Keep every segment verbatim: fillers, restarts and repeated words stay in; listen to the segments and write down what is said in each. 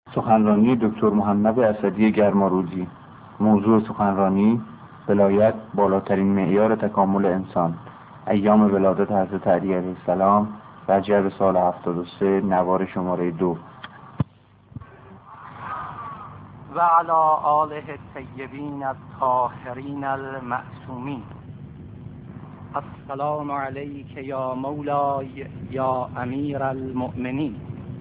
سخنرانی دکتر محمد اسدی گرماروزی. موضوع سخنرانی: ولایت بالاترین معیار تکامل انسان. ایام ولادت حضرت علی علیه السلام، رجب سال هفتاد و سه، نوار شماره دو. و علی آله الطیبین الطاهرین المعصومین. السلام علیک یا مولای یا امیر المؤمنین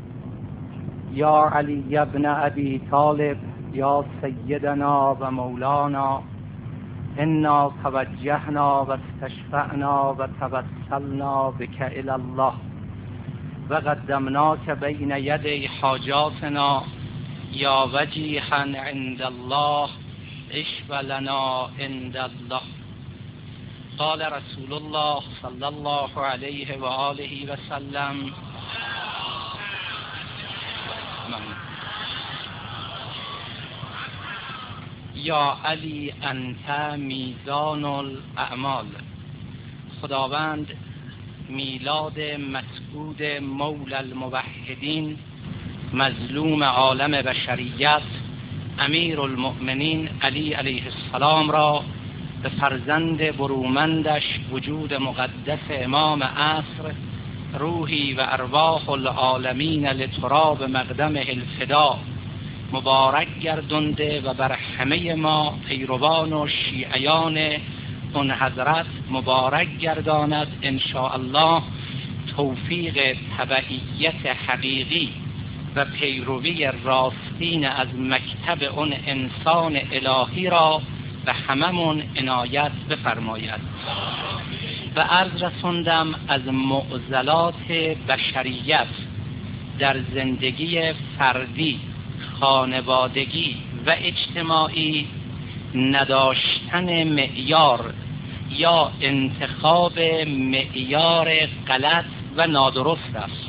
یا علی ابن ابی طالب یا سیدنا و مولانا. انا توجهنا و استشفعنا و توسلنا بک الی الله و قدمناک بین یدی حاجاتنا یا وجیها عند الله اشفع لنا عند الله. قال رسول الله صلی الله علیه و آله و سلم: یا علی انت میزان الاعمال. خداوند میلاد مسعود مولا الموحدین، مظلوم عالم بشریت، امیر المؤمنین علی علیه السلام را به فرزند برومندش، وجود مقدس امام عصر، روحی و ارواح العالمین لتراب مقدمه الفدا، مبارک گردنده و بر همه ما پیروان و شیعیان اون حضرت مبارک گرداند انشاء الله. توفیق تبعیت حقیقی و پیروی راستین از مکتب اون انسان الهی را به هممون عنایت بفرماید. و عرض رسوندم از معضلات بشریت در زندگی فردی، خانوادگی و اجتماعی نداشتن معیار یا انتخاب معیار غلط و نادرست است.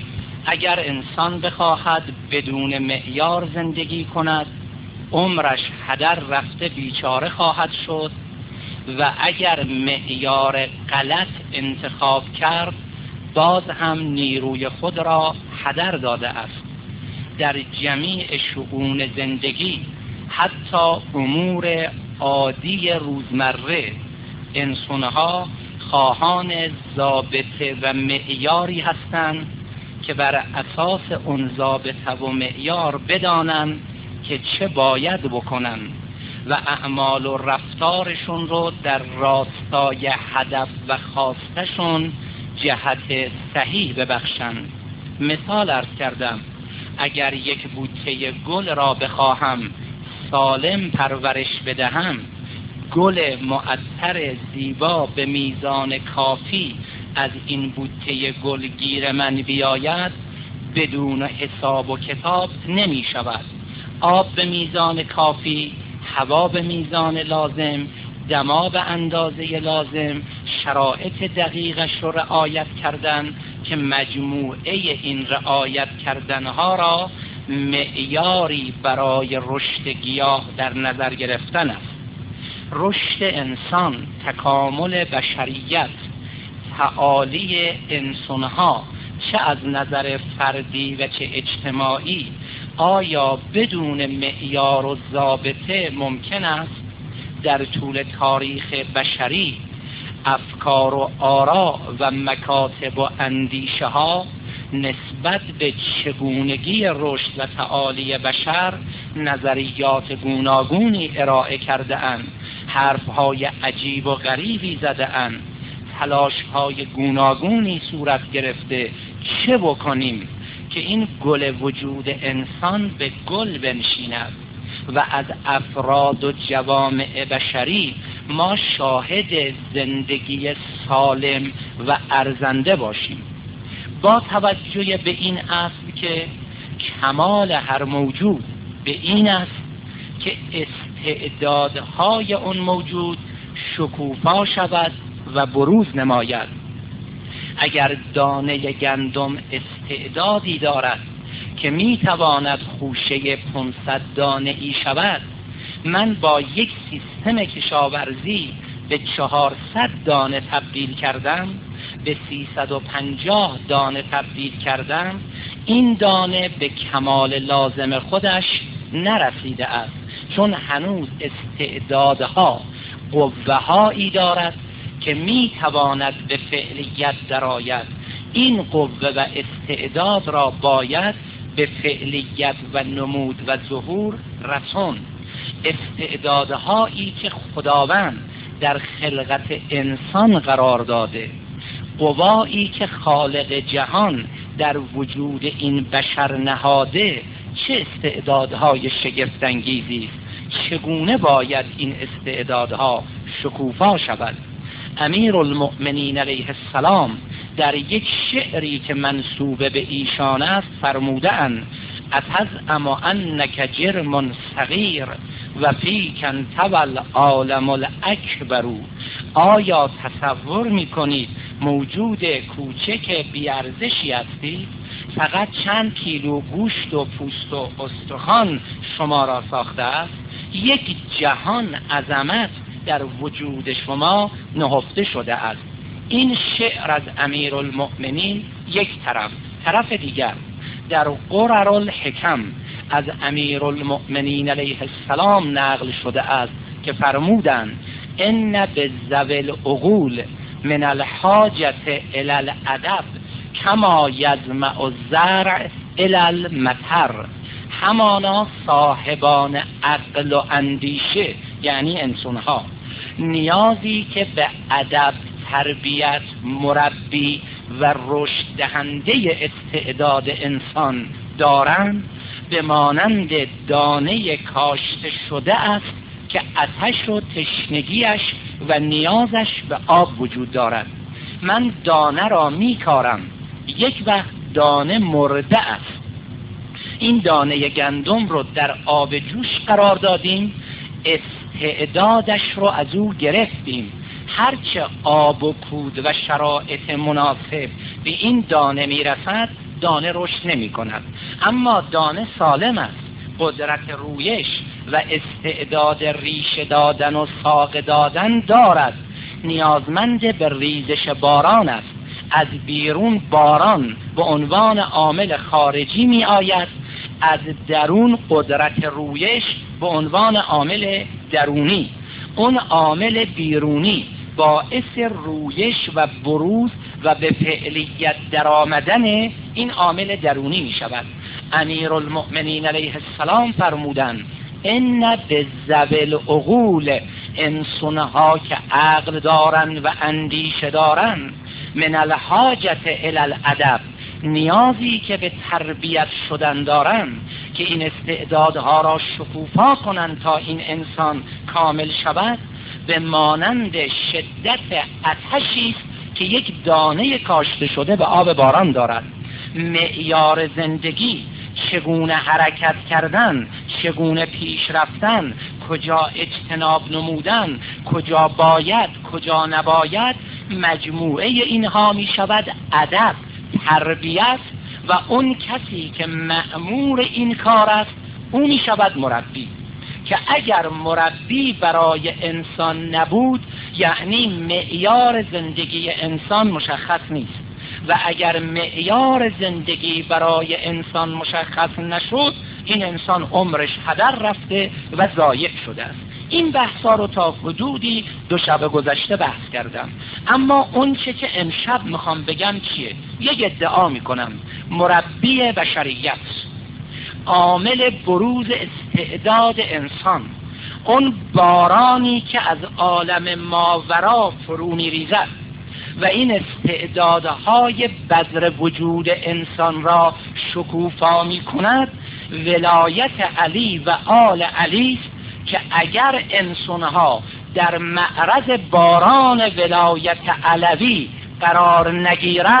اگر انسان بخواهد بدون معیار زندگی کند، عمرش هدر رفته بیچاره خواهد شد، و اگر معیار غلط انتخاب کرد، باز هم نیروی خود را هدر داده است. در جمیع شؤون زندگی، حتی امور عادی روزمره، انسانها خواهان ضابطه و معیاری هستند که بر اساس اون ضابطه و معیار بدانند که چه باید بکنن و اعمال و رفتارشون رو در راستای هدف و خواستشون جهت صحیح ببخشن. مثال عرض کردم، اگر یک بوته گل را بخواهم سالم پرورش بدهم، گل معطر زیبا به میزان کافی از این بوته گل گیر من بیاید، بدون حساب و کتاب نمی شود. آب به میزان کافی، هوا به میزان لازم، دما به اندازه لازم، شرایط دقیقش رو رعایت کردن که مجموعه این رعایت کردنها را معیاری برای رشد گیاه در نظر گرفتن است. رشد انسان، تکامل بشریت، تعالی انسانها، چه از نظر فردی و چه اجتماعی، آیا بدون معیار و ضابطه ممکن است؟ در طول تاریخ بشری افکار و آرا و مکاتب و اندیشه ها نسبت به چگونگی رشد و تعالی بشر نظریات گوناگونی ارائه کرده اند، حرفهای عجیب و غریبی زده اند، تلاشهای گوناگونی صورت گرفته. چه بکنیم که این گل وجود انسان به گل بنشیند و از افراد و جوامع بشری ما شاهد زندگی سالم و ارزنده باشیم، با توجه به این اصل که کمال هر موجود به این است که استعدادهای اون موجود شکوفا شود و بروز نماید. اگر دانه گندم استعدادی دارد که میتواند خوشه پانصد دانه ای شود، من با یک سیستم کشاورزی به چهارصد دانه تبدیل کردم، به سیصد و پنجاه دانه تبدیل کردم، این دانه به کمال لازم خودش نرسیده است، چون هنوز استعدادها قوه‌هایی دارد که می تواند به فعلیت درآید. این قوه و استعداد را باید به فعلیت و نمود و ظهور رسون. استعدادهایی که خداوند در خلقت انسان قرار داده، قوایی که خالق جهان در وجود این بشر نهاده، چه استعدادهای شگفت‌انگیزی است! چگونه باید این استعدادها شکوفا شود؟ امیرالمؤمنین علیه السلام در یک شعری که منسوب به ایشان است فرمودند: اتزعم انک جرم صغیر و فیک انطوی العالم الاکبر. آیا تصور میکنید موجود کوچک بیارزشی هستید؟ فقط چند کیلو گوشت و پوست و استخوان شما را ساخته است. یک جهان عظمت در وجود شما نهفته شده است. این شعر از امیرالمؤمنین یک طرف. طرف دیگر در قرر الحکم از امیرالمؤمنین علیه السلام نقل شده است که فرمودند: ان بذوی العقول من الحاجة الی الادب کما یظمأ الزرع الی المطر. همانا صاحبان عقل و اندیشه، یعنی انسانها، نیازی که به ادب، تربیت، مربی و رشد دهنده استعداد انسان دارند، به مانند دانه کاشته شده است که آتش و تشنگیش و نیازش به آب وجود دارد. من دانه را میکارم، یک وقت دانه مرده است. این دانه گندم رو در آب جوش قرار دادیم، استعدادش رو از او گرفتیم. هرچه آب و کود و شرایط مناسب به این دانه میرسد، دانه رشد نمی کند. اما دانه سالم است، قدرت رویش و استعداد ریشه دادن و ساق دادن دارد. نیازمند به ریزش باران است. از بیرون باران به عنوان عامل خارجی می آید، از درون قدرت رویش به عنوان عامل درونی. اون عامل بیرونی باعث رویش و بروز و به فعلیت در آمدن این عامل درونی می شود. امیرالمؤمنین علیه السلام فرمودند: ان بذوی العقول، انسانها که عقل دارند و اندیشه دارند، من الحاجة الی الادب، نیازی که به تربیت شدن دارند که این استعدادها را شکوفا کنند تا این انسان کامل شود، به مانند شدت آتشی است که یک دانه کاشته شده به آب باران دارد. معیار زندگی، چگونه حرکت کردن، چگونه پیش رفتن، کجا اجتناب نمودن، کجا باید، کجا نباید، مجموعه اینها می شود ادب، تربیت، و اون کسی که مأمور این کار است او می شود مربی. که اگر مربی برای انسان نبود، یعنی معیار زندگی انسان مشخص نیست، و اگر معیار زندگی برای انسان مشخص نشد، این انسان عمرش هدر رفته و ضایع شده است. این بحثا رو تا حدودی دو شب گذشته بحث کردم، اما اون چه که امشب میخوام بگم چیه؟ یک ادعا میکنم مربی بشریت، عامل بروز استعداد انسان، اون بارانی که از عالم ماورا فرو میریزد و این استعدادهای بذر وجود انسان را شکوفا می کند، ولایت علی و آل علی است که اگر انسانها در معرض باران ولایت علوی قرار نگیرد،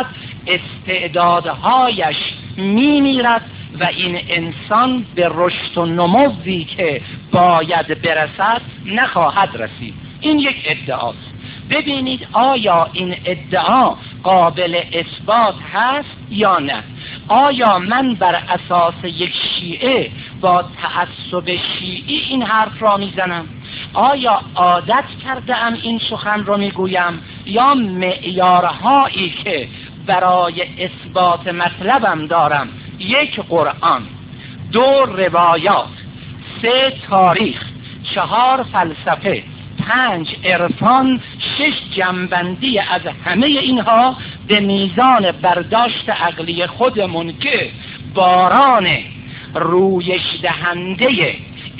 استعدادهایش می میرد و این انسان به رشد و نموی که باید برسد نخواهد رسید. این یک ادعاست. ببینید آیا این ادعا قابل اثبات هست یا نه؟ آیا من بر اساس یک شیعه با تعصب شیعی این حرف را میزنم؟ آیا عادت کرده ام این سخن را میگویم یا معیارهایی که برای اثبات مطلبم دارم: یک، قرآن، دو، روایات، سه، تاریخ، چهار، فلسفه، پنج، عرفان، شش، جنبندی از همه اینها به میزان برداشت عقلی خودمون که باران رویش دهنده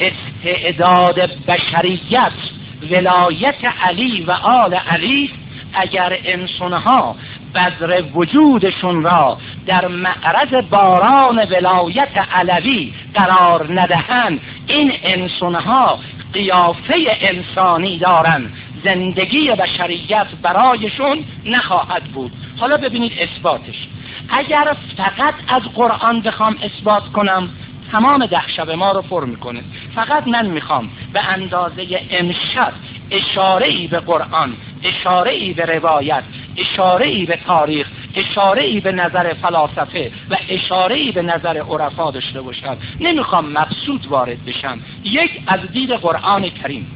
استعداد بشریت ولایت علی و آل علی. اگر انسانها بذر وجودشون را در معرض باران ولایت علوی قرار ندهند، این انسانها قیافه انسانی دارن، زندگی بشریت برایشون نخواهد بود. حالا ببینید اثباتش. اگر فقط از قرآن بخوام اثبات کنم، تمام ده شب ما رو پر میکنه. فقط من میخوام به اندازه امشب اشاره‌ای به قرآن، اشاره‌ای به روایت، اشاره‌ای به تاریخ، اشاره‌ای به نظر فلاسفه و اشاره‌ای به نظر عرفا داشته باشم. نمیخوام مبسوط وارد بشم. یک، از دید قرآن کریم.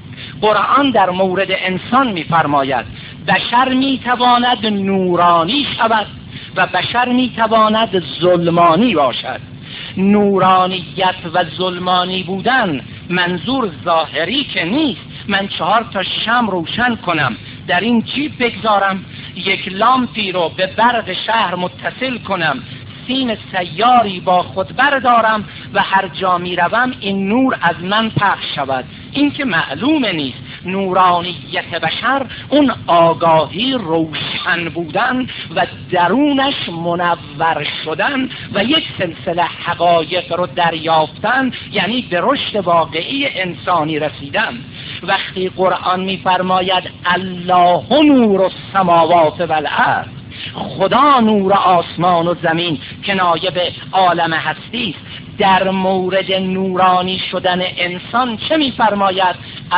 قرآن در مورد انسان میفرماید بشر میتواند نورانی شود و بشر میتواند ظلمانی باشد. نورانیت و ظلمانی بودن منظور ظاهری که نیست. من چهار تا شمع روشن کنم، در این جیب بگذارم، یک لامپی رو به برق شهر متصل کنم، سیم سیاری با خود بردارم و هر جا می روم این نور از من پخش شود. این که معلومه نیست. نورانیت بشر اون آگاهی روشن بودن و درونش منور شدن و یک سلسله حقایق رو دریافتن، یعنی به رشد واقعی انسانی رسیدن. وقتی قرآن می‌فرماید الله نور السماوات والارض، خدا نور آسمان و زمین، کنایه به عالم هستی است. در مورد نورانی شدن انسان چه می‌فرماید؟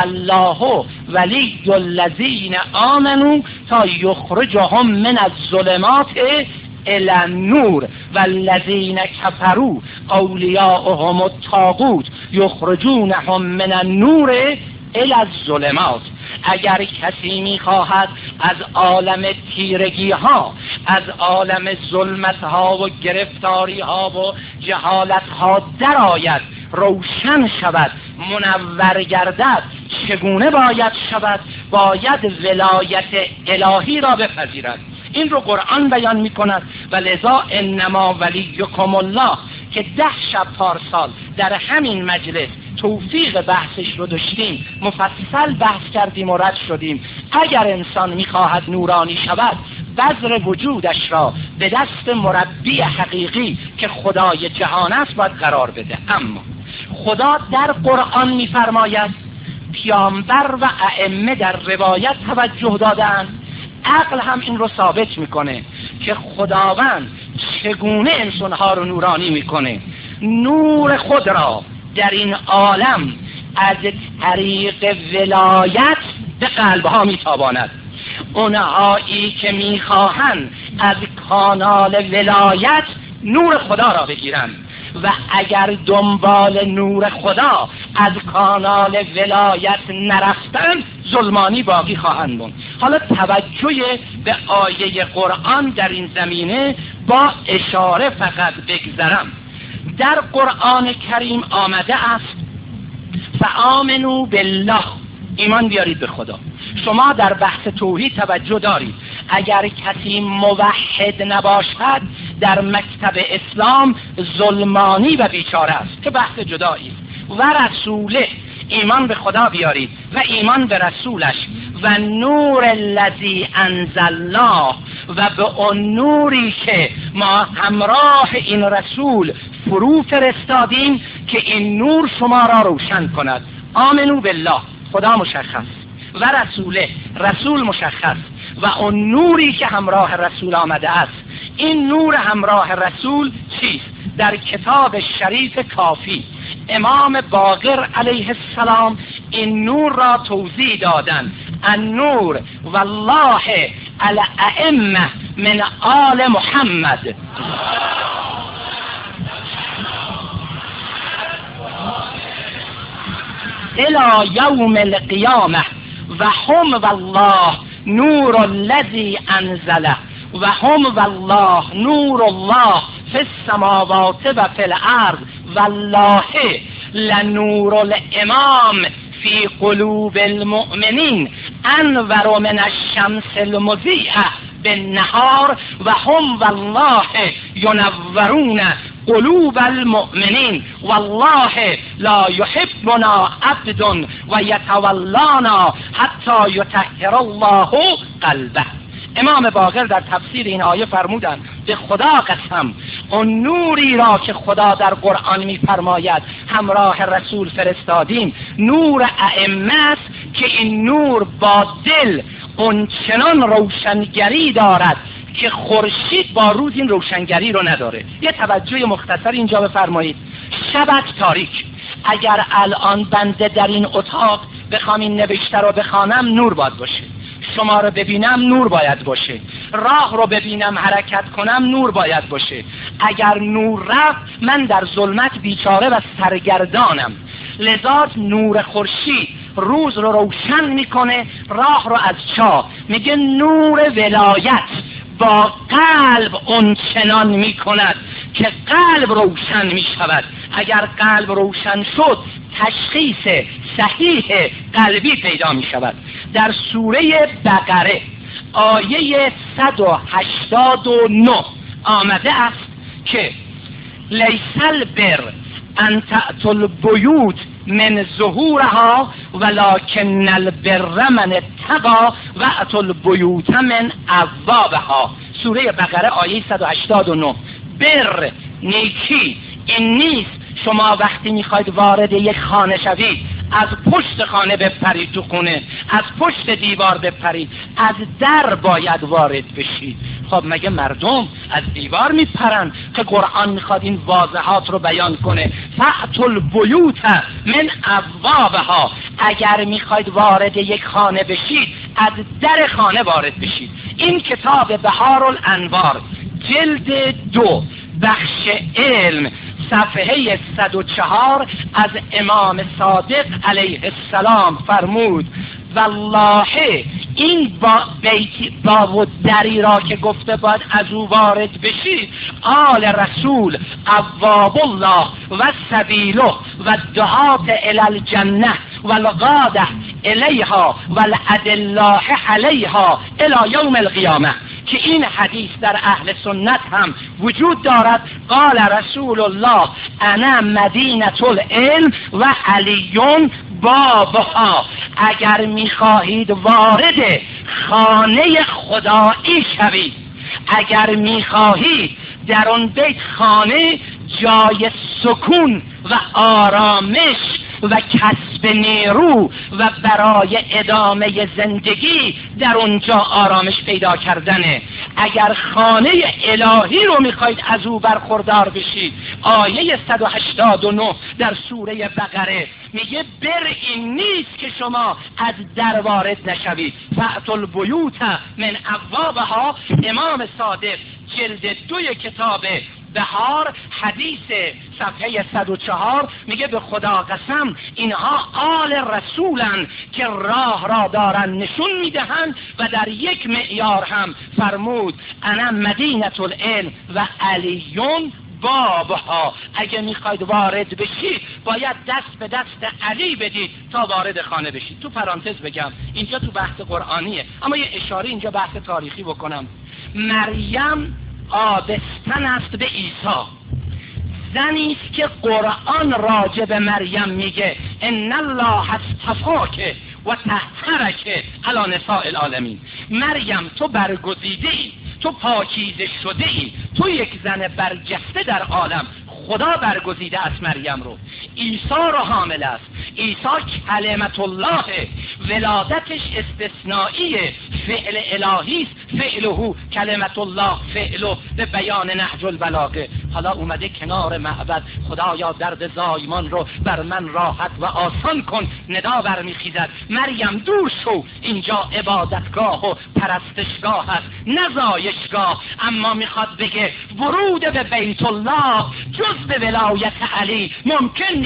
الله ولی الذین آمنوا تا یخرجهم من الظلمات الی النور والذین کفروا اولیاؤهم الطاغوت یخرجونهم من النور الی الظلمات. اگر کسی میخواهد از عالم تیرگی ها، از عالم ظلمت ها و گرفتاری ها و جهالت ها درآید، روشن شود، منور گردد، چگونه باید شود؟ باید ولایت الهی را بپذیرد. این رو قرآن بیان می کند. و لذا انما ولیکم الله که ده شب پارسال در همین مجلس توفیق بحثش رو داشتیم، مفصل بحث کردیم و رد شدیم. اگر انسان میخواهد نورانی شود، بذر وجودش را به دست مربی حقیقی که خدای جهان است باید قرار بده. اما خدا در قرآن میفرماید، پیامبر و ائمه در روایت توجه دادن، عقل هم این رو ثابت میکنه که خداوند چگونه انسانها رو نورانی میکنه. نور خود را در این عالم از طریق ولایت به قلبها میتاباند. اونهایی که میخواهند از کانال ولایت نور خدا را بگیرند و اگر دنبال نور خدا از کانال ولایت نرفتن، ظلمانی باقی خواهند بود. حالا توجه به آیه قرآن در این زمینه با اشاره فقط بگذرم. در قرآن کریم آمده است فآمنوا بالله، ایمان بیارید به خدا. شما در بحث توحید توجه دارید. اگر کسی موحد نباشد در مکتب اسلام ظلمانی و بیچاره است که بحث جدایی. و رسوله، ایمان به خدا بیارید و ایمان به رسولش و نور الذی انزلناه و به اون نوری که ما همراه این رسول فرو فرستادیم که این نور شما را روشن کند. آمنو بالله، خدا مشخص، و رسوله، رسول مشخص، و اون نوری که همراه رسول آمده است. این نور همراه رسول چیست؟ در کتاب شریف کافی امام باقر علیه السلام این نور را توضیح دادن. النور والله علی ائمه من آل محمد. الى یوم القیامه و هم والله نور الذی انزله و هم والله نور الله فی السماوات و فی الارض والله لنور الامام فی قلوب المؤمنین انور من الشمس المضیئه بالنهار و هم والله ینورون قلوب المؤمنین والله لا یحبنا عبد و یتولانا حتی یطهر الله قلبه. امام باقر در تفسیر این آیه فرمودند به خدا قسم اون نوری را که خدا در قرآن می‌فرماید همراه رسول فرستادیم نور ائمه است که این نور با دل اون چنان روشنگری دارد که خورشید با روز این روشنگری رو نداره. یه توجه مختصر اینجا بفرمایید. شبت تاریک، اگر الان بنده در این اتاق بخوام این نوشته رو بخوانم نور باید باشه، شما رو ببینم نور باید باشه، راه رو ببینم حرکت کنم نور باید باشه. اگر نور رفت من در ظلمت بیچاره و سرگردانم. لذا نور خورشید روز رو روشن میکنه، راه رو از چاه. میگه نور ولایت با قلب اون چنان میکند که قلب روشن میشود. اگر قلب روشن شد تشخیص صحیح قلبی پیدا میشود. در سوره بقره آیه صد و هشتاد و نه آمده است که لیس البر ان تأتوا البیوت من ظهورها ولکن البر من اتقی و اتوا البیوت من ابوابها. سوره بقره آیه صد و هشتاد و نه. بر، نیکی، این نیست شما وقتی میخواید وارد یک خانه شوید از پشت خانه بپرید تو خونه، از پشت دیوار بپرید، از در باید وارد بشید. خب مگه مردم از دیوار میپرن که قرآن میخواد این واضحات رو بیان کنه؟ فأتوا البیوت من ابوابها. اگر میخواید وارد یک خانه بشید از در خانه وارد بشید. این کتاب بهارالانوار جلد دو بخش علم صفحه صد و چهار از امام صادق علیه السلام فرمود والله این با بیتی با و دری را که گفته باید از او وارد بشید آل رسول ابواب الله و سبیله و دعات الی الجنه و الغاده الیها و الادله علیها الی یوم القیامه. که این حدیث در اهل سنت هم وجود دارد. قال رسول الله انا مدینة العلم و علیون بابها. اگر میخواهید وارد خانه خدایی شوید، اگر میخواهید در اون بیت خانه جای سکون و آرامش و کسب نیرو و برای ادامه زندگی در اونجا آرامش پیدا کردنه، اگر خانه الهی رو میخواید از او برخوردار بشید، آیه صد و هشتاد و نه در سوره بقره میگه بر این نیست که شما از در وارد نشوید. فأتوا البیوت من ابوابها. امام صادق جلد دوی کتاب بهار حدیث صفحه صد و چهار میگه به خدا قسم اینها آل رسولن که راه را دارن نشون میدهن و در یک معیار هم فرمود انا مدینة العلم و علیون بابها. اگه میخواید وارد بشید باید دست به دست علی بدید تا وارد خانه بشید. تو پرانتز بگم اینجا تو بحث قرآنیه اما یه اشاره اینجا بحث تاریخی بکنم. مریم آبستن است به عیسی، زنی است که قرآن راجع به مریم میگه ان الله اصطفاک و طهرک علی نساء العالمین. مریم تو برگزیده ای، تو پاکیزه شده ای، تو یک زن برجسته در عالم. خدا برگزیده است مریم رو، عیسی رو حامل است. عیسی کلمت الله، ولادتش استثنائیه، فعل الهی است، فعله کلمت الله فعله به بیان نهج البلاغه. حالا اومده کنار معبد خدایا درد زایمان رو بر من راحت و آسان کن، ندا برمیخیزد مریم دور شو، اینجا عبادتگاه و پرستشگاه است نه زایشگاه. اما میخواد بگه ورود به بیت الله جز به ولایت علی ممکن نیست.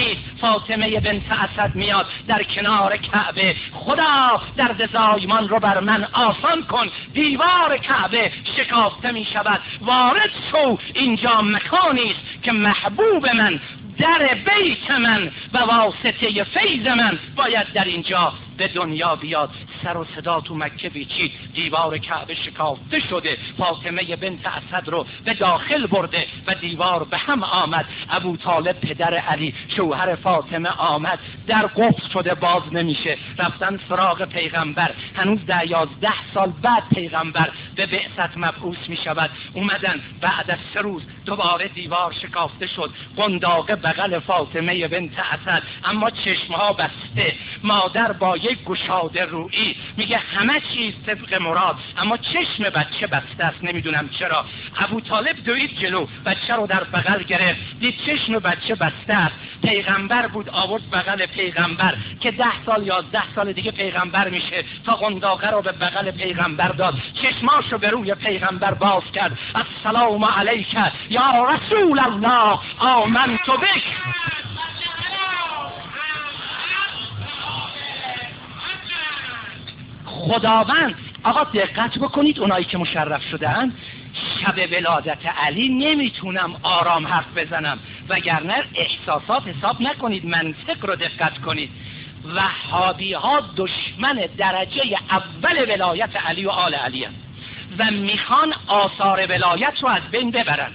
فاطمه بنت اسد میاد در کنار کعبه، خدا درد زایمان رو بر من آسان کن. دیوار کعبه شکافته می شود، وارد شو، اینجا مکانی است که محبوب من، در بیت من و واسطه فیض من باید در اینجا به دنیا بیاد. سر و صدا تو مکه پیچید، دیوار کعبه شکافته شده، فاطمه بنت اسد رو به داخل برده و دیوار به هم آمد. ابو طالب پدر علی شوهر فاطمه آمد، در قفل شده، باز نمیشه. رفتن سراغ پیغمبر، هنوز ده یازده سال بعد پیغمبر به بعثت مبعوث می شود. اومدن بعد از سه روز دوباره دیوار شکافته شد، قنداق بغل فاطمه بنت اسد، اما چشمها بسته. مادر با یک گشاده رویی میگه همه چیز طبق مراد، اما چشم بچه بسته است، نمیدونم چرا. ابو طالب دوید جلو، بچه رو در بغل گرفت، دید چشم بچه بسته است. پیغمبر بود، آورد بغل پیغمبر که ده سال یازده سال دیگه پیغمبر میشه، تا قنداقه رو به بغل پیغمبر داد، چشماشو به روی پیغمبر باز کرد. السلام علیک یا رسول الله، آمنت بک. خداوند، آقا دقت بکنید، اونایی که مشرف شدن شب ولادت علی نمیتونم آرام حرف بزنم، وگرنه احساسات حساب نکنید، منطق رو دقت کنید. وهابی ها دشمن درجه اول ولایت علی و آل علی هستند و میخوان آثار ولایت رو از بین ببرن.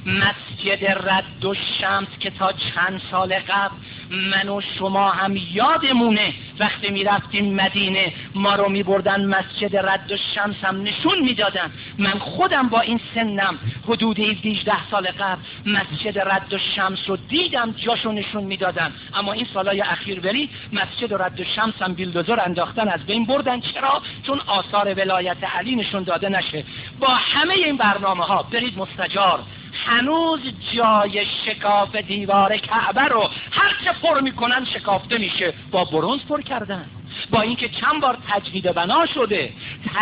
مسجد رد و شمس که تا چند سال قبل من و شما هم یادمونه وقتی میرفتیم مدینه ما رو میبردن مسجد رد و شمس هم نشون میدادن. من خودم با این سنم حدود هجده سال قبل مسجد رد و شمس رو دیدم، جاشو نشون میدادن. اما این سالهای اخیر بری مسجد رد و شمس هم بیلدوزر انداختن، از بین بردن. چرا؟ چون آثار ولایت علی نشون داده نشه. با همه این برنامه ها برید مستجار، هنوز جای شکاف دیوار کعبه رو هر چه پر میکنن شکافته میشه. با برنز پر کردن، با اینکه چند بار تجدید بنا شده،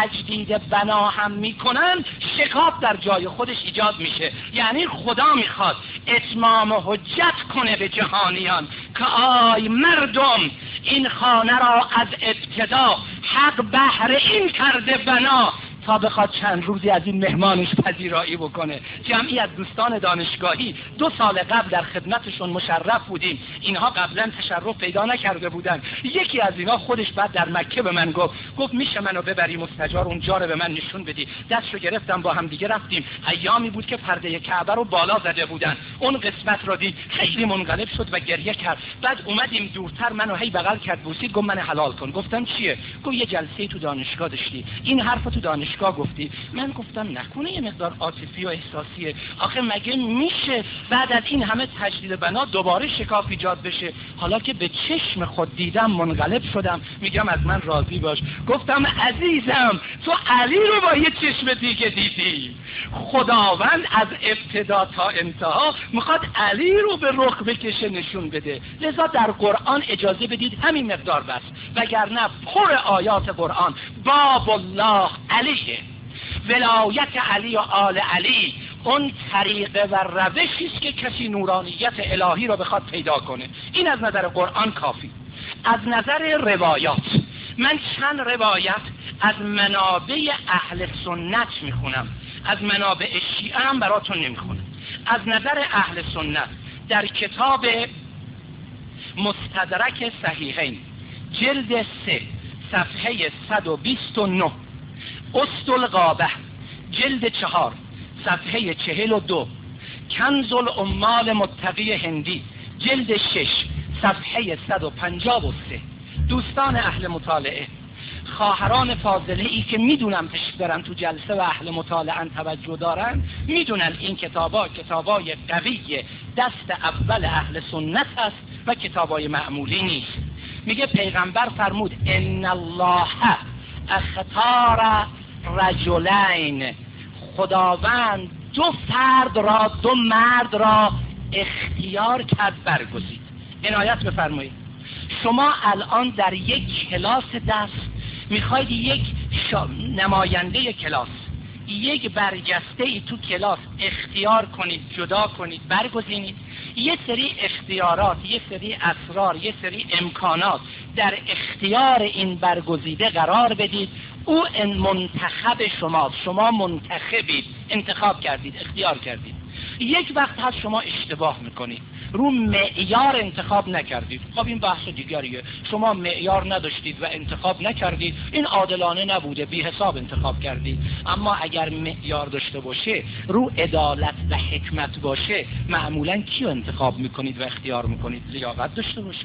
تجدید بنا هم میکنن، شکاف در جای خودش ایجاد میشه. یعنی خدا میخواد اتمام حجت کنه به جهانیان که آی مردم، این خانه را از ابتدا حق بهر این کرده بنا تا بخواد چند روزی از این مهمانش پذیرایی بکنه. جمعی از دوستان دانشگاهی دو سال قبل در خدمتشون مشرف بودیم، اینها قبلا تشرف پیدا نکرده بودن. یکی از اینها خودش بعد در مکه به من گفت گفت میشه منو ببری مستجار، اونجا رو به من نشون بدی. دستشو گرفتم، با هم دیگه رفتیم. ایامی بود که پرده کعبه رو بالا زده بودن، اون قسمت رو دید، خیلی منقلب شد و گریه کرد. بعد اومدیم دورتر، منو هی بغل کرد، بوسید، گفت من حلال کن. گفتم چیه؟ گفت یه جلسه تو دانشگاه داشتی، این حرفو تو دانشگاه گفتی. من گفتم نکنه یه مقدار عاطفی و احساسیه، آخه مگه میشه بعد از این همه تجدید بنا دوباره شکاف ایجاد بشه؟ حالا که به چشم خود دیدم منقلب شدم، میگم از من راضی باش. گفتم عزیزم، تو علی رو با یه چشم دیگه دیدی، خداوند از ابتدا تا انتها میخواد علی رو به رخ بکشه، نشون بده. لذا در قرآن اجازه بدید همین مقدار بس، وگرنه پر آیات قرآن باب الله علیه، ولایت علی و آل علی اون طریقه و روشی است که کسی نورانیت الهی رو بخواد پیدا کنه. این از نظر قرآن کافی. از نظر روایات من چند روایت از منابع اهل سنت میخونم، از منابع شیعه هم براتون نمیخونم. از نظر اهل سنت در کتاب مستدرک صحیحین جلد سه صفحه صد و بیست و نه، اسطالغابه جلد چهار صفحه چهل و دو، کنز العمال متقی هندی جلد شش صفحه صد و پنجاه و سه. دوستان اهل مطالعه، خواهران فاضله ای که میدونم تشریف دارن تو جلسه و اهل مطالعه توجه دارن، میدونن این کتابا کتابای قوی دست اول اهل سنت هست و کتابای معمولی نیست. میگه پیغمبر فرمود ان الله اختار رجلین، خداوند دو فرد را، دو مرد را اختیار کرد، برگزید. عنایت بفرمایید. شما الان در یک کلاس درس میخواید یک شا... نماینده کلاس، یک برجسته ای تو کلاس اختیار کنید، جدا کنید، برگزینید. یه سری اختیارات، یه سری اسرار، یه سری امکانات در اختیار این برگزیده قرار بدید. او منتخب شما، شما منتخبید، انتخاب کردید، اختیار کردید. یک وقت هست شما اشتباه میکنید، رو معیار انتخاب نکردید. خب این بحث دیگریه. شما معیار نداشتید و انتخاب نکردید، این عادلانه نبوده، بی حساب انتخاب کردید. اما اگر معیار داشته باشه، رو عدالت و حکمت باشه، معمولا کیو انتخاب میکنید و اختیار میکنید؟ لیاقت داشته باشه.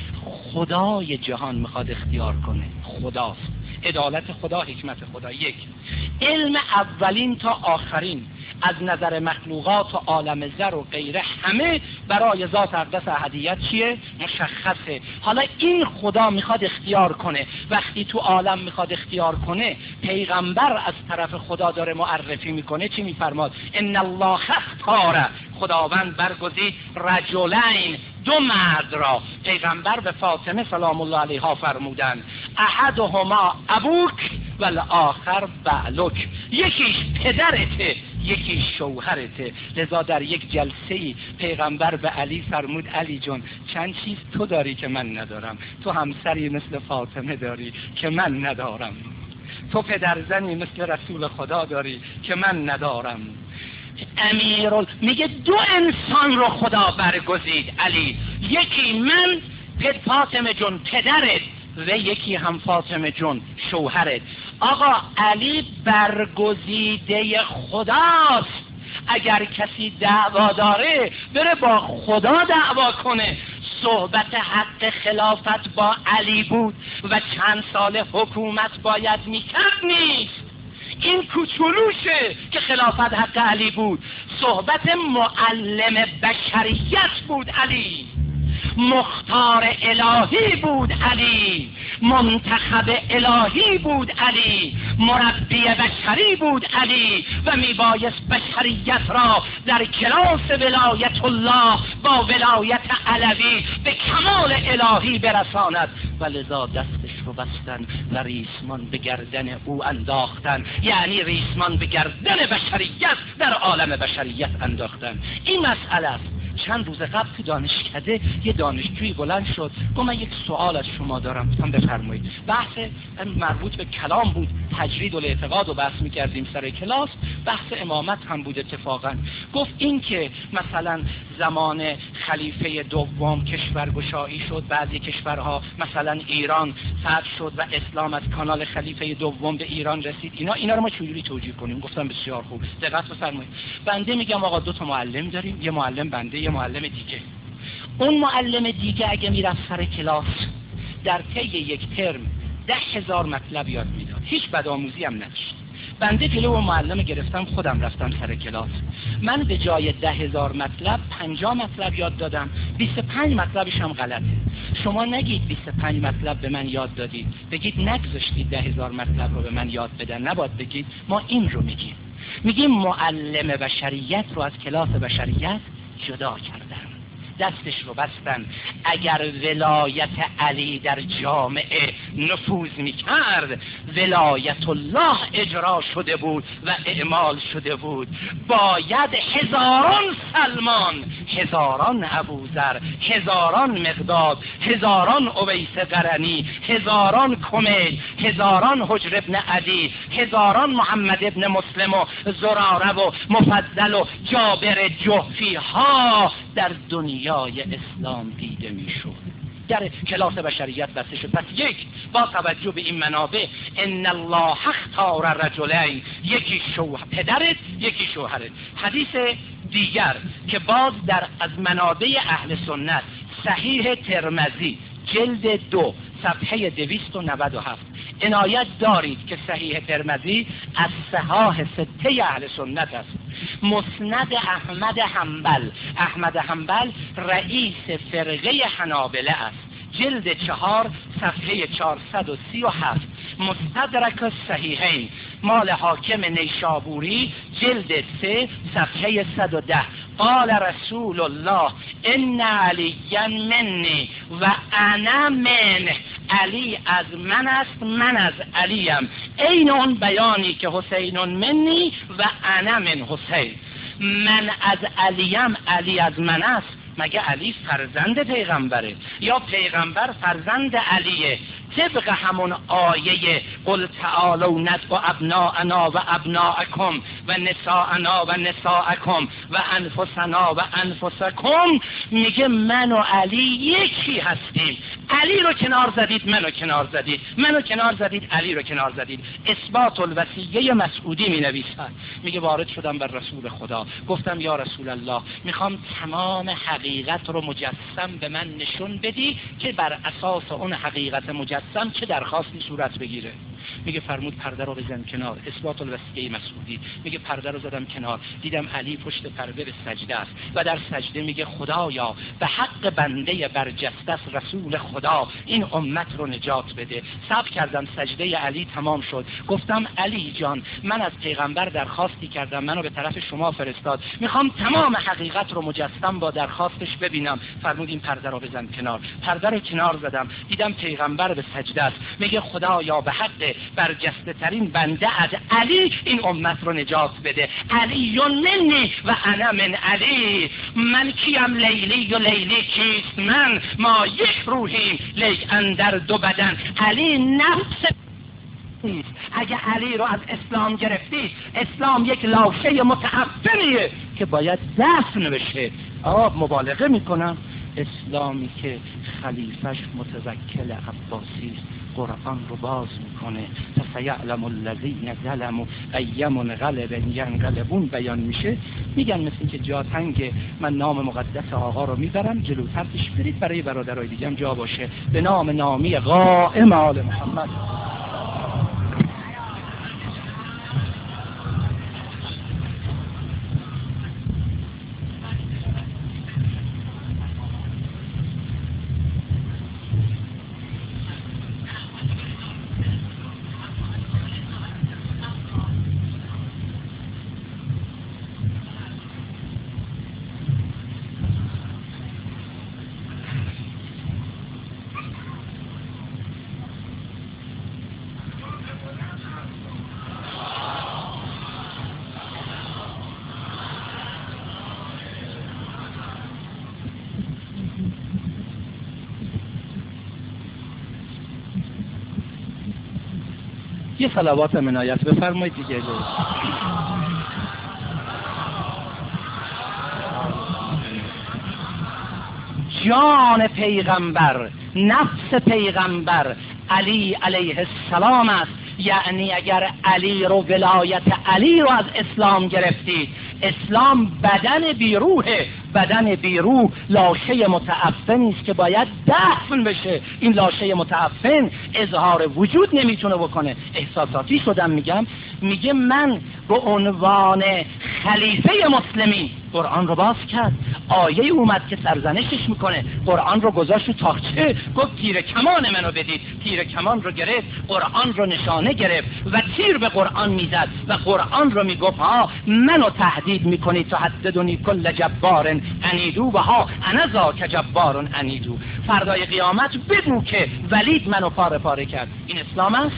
خدای جهان میخواد اختیار کنه، خداست. عدالت خدا، حکمت خدا. یک، علم اولین تا آخرین از نظر مخلوقات و عالم ذر و غیره همه برای ذات اقدس احدیت چیه؟ مشخصه. حالا این خدا میخواد اختیار کنه. وقتی تو عالم میخواد اختیار کنه، پیغمبر از طرف خدا داره معرفی میکنه. چی میفرماد؟ ان الله اختار، خداوند برگزید رجلین، دو مرد را. پیغمبر به فاطمه سلام الله علیها فرمودن احدهما ابوک و الاخر بعلک، یکیش پدرته، یکی شوهرته. لذا در یک جلسه‌ای پیغمبر به علی فرمود علی جان، چند چیز تو داری که من ندارم. تو همسری مثل فاطمه داری که من ندارم، تو پدرزنی مثل رسول خدا داری که من ندارم. امیرال میگه دو انسان رو خدا برگزید علی، یکی من پد فاطمه جون پدرت و یکی هم فاطمه جون شوهرت. آقا علی برگزیده خداست. اگر کسی دعوا داره بره با خدا دعوا کنه. صحبت حق خلافت با علی بود و چند سال حکومت باید میکرد نیست. این کوچولوشه که خلافت حق علی بود. صحبت معلم بشریت بود علی، مختار الهی بود علی، منتخب الهی بود علی، مربی بشری بود علی و میبایست بشریت را در کلاس ولایت الله با ولایت علوی به کمال الهی برساند. ولذا دستش رو بستن و ریسمان به گردن او انداختن، یعنی ریسمان به گردن بشریت در عالم بشریت انداختن. این مسئله است. چند روز قبل تو دانشکده یه دانشجوی بلند شد، گفت من یک سوال از شما دارم، گفتم بفرمایید. بحث مربوط به کلام بود، تجرید الاعتقاد رو بحث می‌کردیم سر کلاس، بحث امامت هم بود اتفاقا. گفت این که مثلا زمان خلیفه دوم کشورگشایی شد، بعضی کشورها مثلا ایران فتح شد و اسلام از کانال خلیفه دوم به ایران رسید، اینا اینا رو ما چجوری توجیه کنیم؟ گفتم بسیار خوب، دقت بفرمایید. بنده میگم آقا دو تا معلم داریم، یه معلم بنده، یه معلم دیگه. اون معلم دیگه اگه میرفت سر کلاس در طی یک ترم ده هزار مطلب یاد میداد، هیچ بدآموزی هم نداشت. بنده جلو و معلم گرفتم، خودم رفتم سر کلاس. من به جای ده هزار مطلب پنجاه مطلب یاد دادم، بیست و پنج مطلبش هم غلطه. شما نگید بیست و پنج مطلب به من یاد دادید، بگید نگذاشتید ده هزار مطلب رو به من یاد بدن. نباید بگید، ما این رو میگیم. میگیم معلم بشریت رو از کلاس بشریت جدا کردن، دستش رو بستن. اگر ولایت علی در جامعه نفوذ میکرد، ولایت الله اجرا شده بود و اعمال شده بود. باید هزاران سلمان، هزاران ابوذر، هزاران مقداد، هزاران اویس قرنی، هزاران کمیل، هزاران حجر ابن عدی، هزاران محمد ابن مسلم و زراره و مفضل و جابر جحفی ها در دنیای اسلام دیده میشد. در کلاس بشریت بسته شد. پس یک، با توجه به این منابع، ان الله اختار رجلین، یکی شوهر پدرت، یکی شوهرت. حدیث دیگر که باز در از منابع اهل سنت، صحیح ترمذی جلد دو صفحه دویست و نود و هفت. عنایت دارید که صحیح ترمذی از صحاح سته اهل سنت است. مسند احمد حنبل، احمد حنبل رئیس فرقه حنابله است، جلد چهار صفحه چهارصد و سی و هفت. مستدرک الصحیحین مال حاکم نیشابوری جلد سه صفحه صد و ده. قال رسول الله ان علی منی و انا منه، علی از من است، من از علیم. این اون بیانی که حسین منی و انا من حسین. من از علیم علی از من است، مگه علی فرزند پیغمبره یا پیغمبر فرزند علیه؟ طبق همون آیه قل تعالوا ندعو ابناءنا و ابناءکم و نساءنا و نساءکم و انفسنا و انفسکم، میگه من و علی یکی هستیم. علی رو کنار زدید، منو کنار زدید، منو کنار زدید، علی رو کنار زدید. اثبات الوصیه مسعودی می نویسد، میگه وارد شدم بر رسول خدا، گفتم یا رسول الله میخوام تمام حقیقت رو مجسم به من نشون بدی که بر اساس اون حقیقت مجسم چه درخواستی صورت بگیره. میگه فرمود پرده رو بزن کنار. اثبات الوصیه مسعودی میگه پرده رو زدم کنار، دیدم علی پشت پرده به سجده است و در سجده میگه خدایا به حق بنده برجسته است رسول خدا این امت رو نجات بده. صبر کردم، سجده علی تمام شد، گفتم علی جان من از پیغمبر درخواستی کردم، منو به طرف شما فرستاد، میخوام تمام حقیقت رو مجسم با درخواستش ببینم. فرمود این پرده رو بزن کنار. پرده رو کنار زدم، دیدم پیغمبر به سجده است، میگه خدایا به حق برجسته ترین بنده از علی این امت رو نجات بده. علی منی و انا من علی، من کیم لیلی و لیلی کیست من، ما یک روحیم لیک اندر دو بدن. علی نفس اگه علی رو از اسلام گرفتی، اسلام یک لاشه متعفنیه که باید دفن بشه. آه مبالغه میکنم، اسلامی که خلیفش متوکل عباسی قرآن رو باز میکنه فسیعلم الذین ظلموا ای منقلب ینقلبون بیان میشه، میگن مثل این که جا تنگ، من نام مقدس آقا رو میبرم جلوتر پیش برید برای برادرای دیگه هم جا باشه، به نام نامی قائم آل محمد. یه صلوات منایت بفرمایید دیگه. جان پیغمبر، نفس پیغمبر علی علیه السلام است. یعنی اگر علی رو، ولایت علی رو از اسلام گرفتید، اسلام بدن بیروحه، بدن بیروح لاشه متعفنی است که باید دفن بشه. این لاشه متعفن اظهار وجود نمیتونه بکنه. احساساتی شدم میگم، میگه من به عنوان خلیفه مسلمین قرآن رو باز کرد، آیه اومد که سرزنشش میکنه، قرآن رو گذاشت تو تاقچه، گفت تیر کمان منو بدید، تیر کمان رو گرفت، قرآن رو نشانه گرفت و تیر به قرآن میزد و قرآن رو میگفت ها منو تهدید میکنی تهددنی کل جبار عنیدو و ها انا ذاک جبار عنیدو. فردای قیامت بگو که ولید منو پاره پاره کرد. این اسلام است؟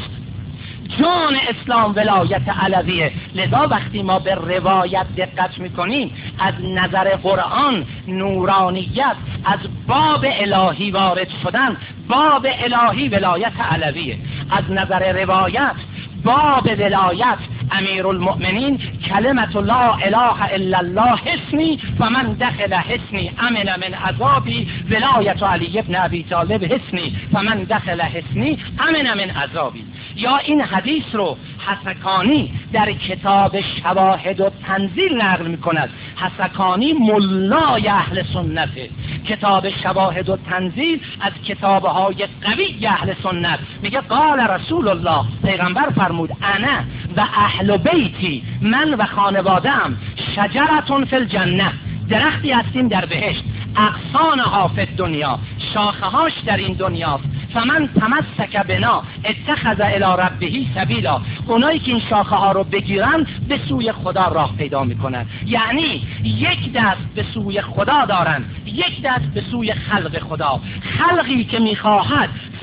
جان اسلام ولایت علویه. لذا وقتی ما به روایت دقت میکنیم، از نظر قرآن نورانیت از باب الهی وارد شدن، باب الهی ولایت علویه. از نظر روایت باب ولایت امیر المؤمنین کلمت لا اله الا الله حسنی و من دخل حسنی امن من عذابی، ولایت علی ابن ابی طالب حسنی و من دخل حسنی امن من عذابی. یا این حدیث رو حسکانی در کتاب شواهد و تنزیل نقل می کند. حسکانی ملای اهل سنته. کتاب شواهد و تنزیل از کتابهای قوی اهل سنت میگه قال رسول الله، پیغمبر فرمود انا و اهل بیتی، من و خانواده‌ام شجرتون فی الجنه، درختی هستیم در بهشت، اغصانها فی الدنیا، شاخه‌هاش در این دنیاست، فمن تمسک بنا اتخذ الی ربه سبیلا، اونایی که این شاخه ها رو بگیرن به سوی خدا راه پیدا میکنن. یعنی یک دست به سوی خدا دارن، یک دست به سوی خلق خدا. خلقی که میخواهد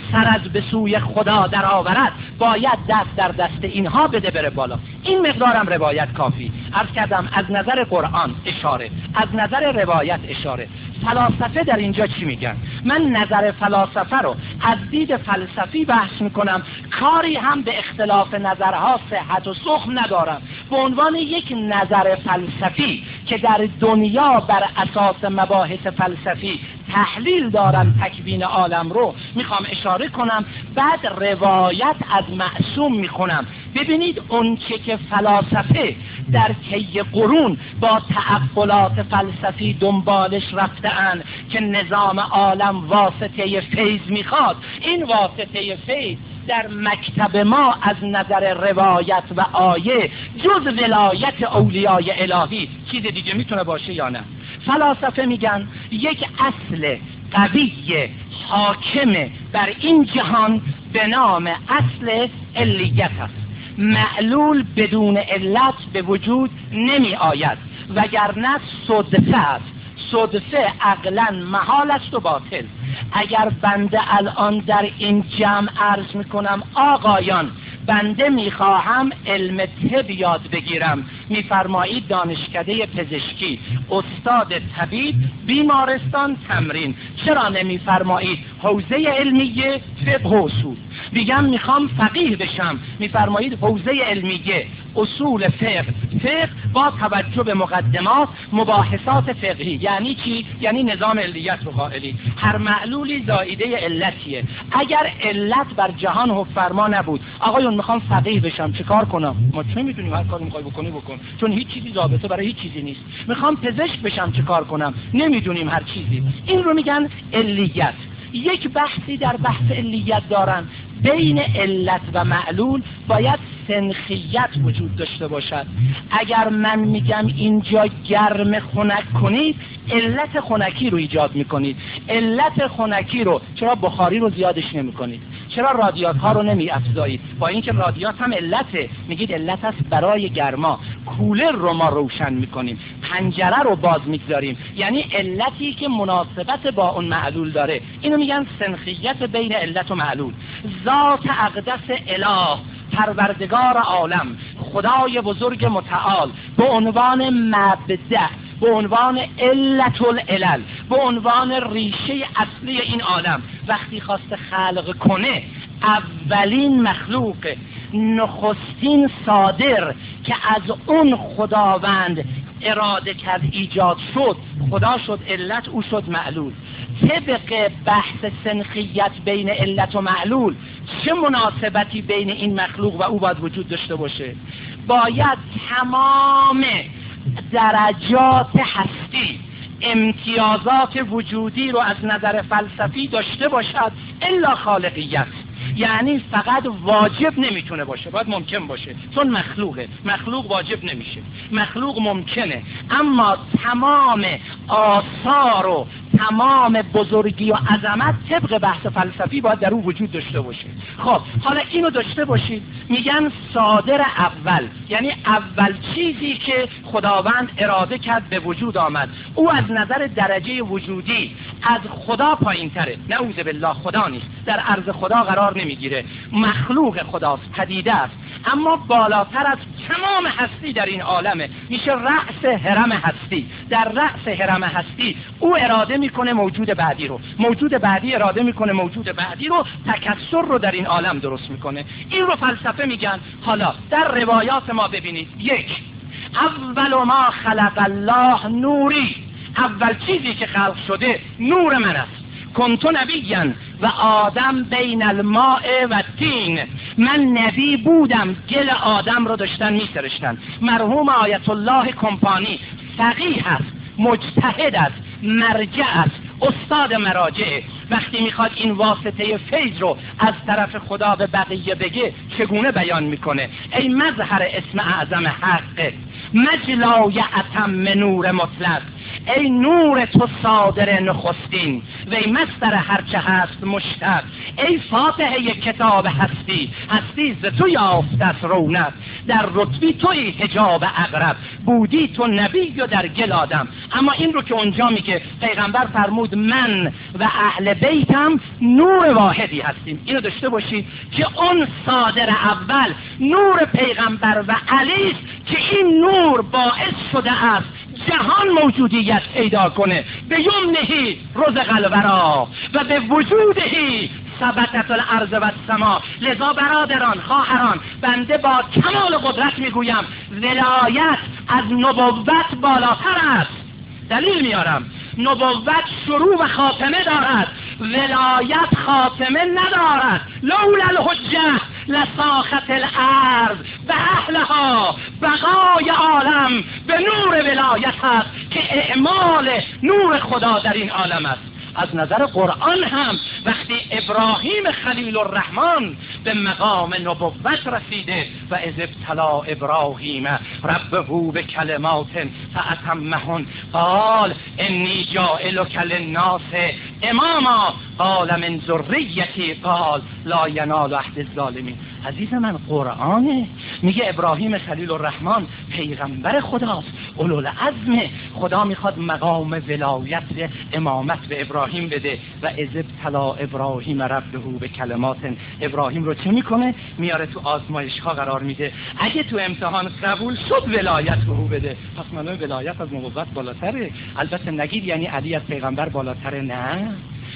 سر از به سوی خدا در آورد باید دست در دست اینها بده بره بالا. این مقدارم روایت کافی. عرض کردم از نظر قرآن اشاره، از نظر روایت اشاره. فلاسفه در اینجا چی میگن؟ من نظر فلاسفه رو از دید فلسفی بحث میکنم، کاری هم به اختلاف نظرها صحت و سقم ندارم. به عنوان یک نظر فلسفی که در دنیا بر اساس مباحث فلسفی تحلیل دارن تکوین عالم رو میخوام اشاره کنم، بعد روایت از معصوم میکنم. ببینید اون چه که فلاسفه در طی قرون با تعقلات فلسفی دنبالش رفته‌اند که نظام عالم واسطه فیض میخواد، این واسطه فیض در مکتب ما از نظر روایت و آیه جز ولایت اولیای الهی چیز دیگه میتونه باشه یا نه؟ فلاسفه میگن یک اصل قوی حاکم بر این جهان به نام اصل علیت است. معلول بدون علت به وجود نمی آید، وگرنه صدفه است. صدفه عقلا محال است و باطل. اگر بنده الان در این جمع عرض میکنم آقایان بنده میخواهم علم طب یاد بگیرم، میفرمایید دانشکده پزشکی، استاد طبیب، بیمارستان، تمرین. چرا نمیفرمایید حوزه علمیه فقه و اصول؟ میگم میخوام فقیه بشم، میفرمایید حوزه علمیه اصول فقه. فقه با توجه به مقدمات مباحثات فقهی. یعنی چی؟ یعنی نظام علیت رو قائلی. هر معلولی زائیده علتیه. اگر علت بر جهان حکم فرما نبود، آقایون میخوام فقیه بشم چه کار کنم؟ ما چه میدونیم؟ هر کاری میخوای بکنی بکن، چون هیچ چیزی ضابطه برای هیچ چیزی نیست. میخوام پزشک بشم چه کار کنم؟ نمیدونیم هر چیزی. این رو میگن علیت. یک بحثی در بحث علیت دارن. بین علت و معلول باید سنخیت وجود داشته باشد. اگر من میگم اینجا گرم خنک کنید، علت خنکی رو ایجاد میکنید. علت خنکی رو چرا بخاری رو زیادش نمیکنید؟ چرا رادیات ها رو نمی افزایید؟ با اینکه رادیات هم علته، میگید علت است برای گرما. کولر رو ما روشن میکنیم، پنجره رو باز میگذاریم، یعنی علتی که مناسبت با اون معلول داره. اینو میگن سنخیت بین علت و معلول. ذات اقدس اله پروردگار عالم، خدای بزرگ متعال، به عنوان مبدأ، به عنوان علت العلل، به عنوان ریشه اصلی این عالم، وقتی خواست خلق کنه، اولین مخلوق، نخستین صادر که از اون خداوند اراده کرد ایجاد شد، خدا شد علت، او شد معلول. طبق بحث سنخیت بین علت و معلول چه مناسبتی بین این مخلوق و او باید وجود داشته باشه؟ باید تمام درجات هستی، امتیازات وجودی رو از نظر فلسفی داشته باشد الا خالقیت. یعنی فقط واجب نمیتونه باشه، باید ممکن باشه، چون مخلوقه. مخلوق واجب نمیشه، مخلوق ممکنه، اما تمام آثار و تمام بزرگی و عظمت طبق بحث فلسفی باید در اون وجود داشته باشه. خب حالا اینو داشته باشید، میگن صادر اول، یعنی اول چیزی که خداوند اراده کرد به وجود آمد. او از نظر درجه وجودی از خدا پایین تره، نعوذ بالله خدا نیست، در عرض خدا قرار نمیگیره، مخلوق خداست، پدیده است، اما بالاتر از تمام هستی در این عالمه، میشه رأس هرم هستی. در رأس هرم هستی او اراده میکنه موجود بعدی رو، موجود بعدی اراده میکنه موجود بعدی رو، تکثر رو در این عالم درست میکنه. این رو فلسفه میگن. حالا در روایات ما ببینید، یک، اول ما خلق الله نوری، اول چیزی که خلق شده نور من است. کنت نبیا و آدم بین الماء و تین، من نبی بودم، گل آدم رو داشتن میسرشتن. مرحوم آیت الله کمپانی فقیه است، مجتهد است، مرجع است، استاد مراجع. وقتی میخواد این واسطه فیض رو از طرف خدا به بقیه بگه چگونه بیان میکنه؟ ای مظهر اسم اعظم حق، مجلای اتم نور مطلق، ای نور تو صادر نخستین وی مصدر هرچه هست مشتق، ای فاتحه کتاب هستی، هستی ز تو یافت از رونق، در رتبی توی حجاب اقرب، بودی تو نبی و در گل آدم. اما این رو که اونجا میگه پیغمبر فرمود من و اهل بیتم نور واحدی هستیم، اینو داشته باشید که اون صادر اول نور پیغمبر و علی که این نور باعث شده است جهان موجودیت پیدا کنه، به یمنهی رزق الورا و به وجودهی ثبتت الارض و السما. لذا برادران خواهران بنده با کمال قدرت میگویم ولایت از نبوت بالاتر است. دلیل میارم، نبوت شروع و خاتمه دارد، ولایت خاتمه ندارد. لولا الحجه لساخت الارض به اهلها، بقای عالم به نور ولایت است که اعمال نور خدا در این عالم است. از نظر قرآن هم وقتی ابراهیم خلیل الرحمن به مقام نبوت رسیده و اذ ابتلی ابراهیم ربه به کلمات فاتمهن قال انی جاعلک للناس اماما قال من ذریتی قال لا ینال عهد الظالمین. عزیز من قرآنه، میگه ابراهیم خلیل الرحمن پیغمبر خداست، اولوالعزم. خدا میخواد مقام ولایت امامت به ابراهیم بده و اذ ابتلی ابراهیم ربه به کلمات. ابراهیم رو چه میکنه؟ میاره تو آزمایش ها قرار میده، اگه تو امتحان قبول شد ولایت به او بده. پس معلومه ولایت از نبوت بالاتره. البته نگید یعنی علی از پیغمبر بالاتره، نه،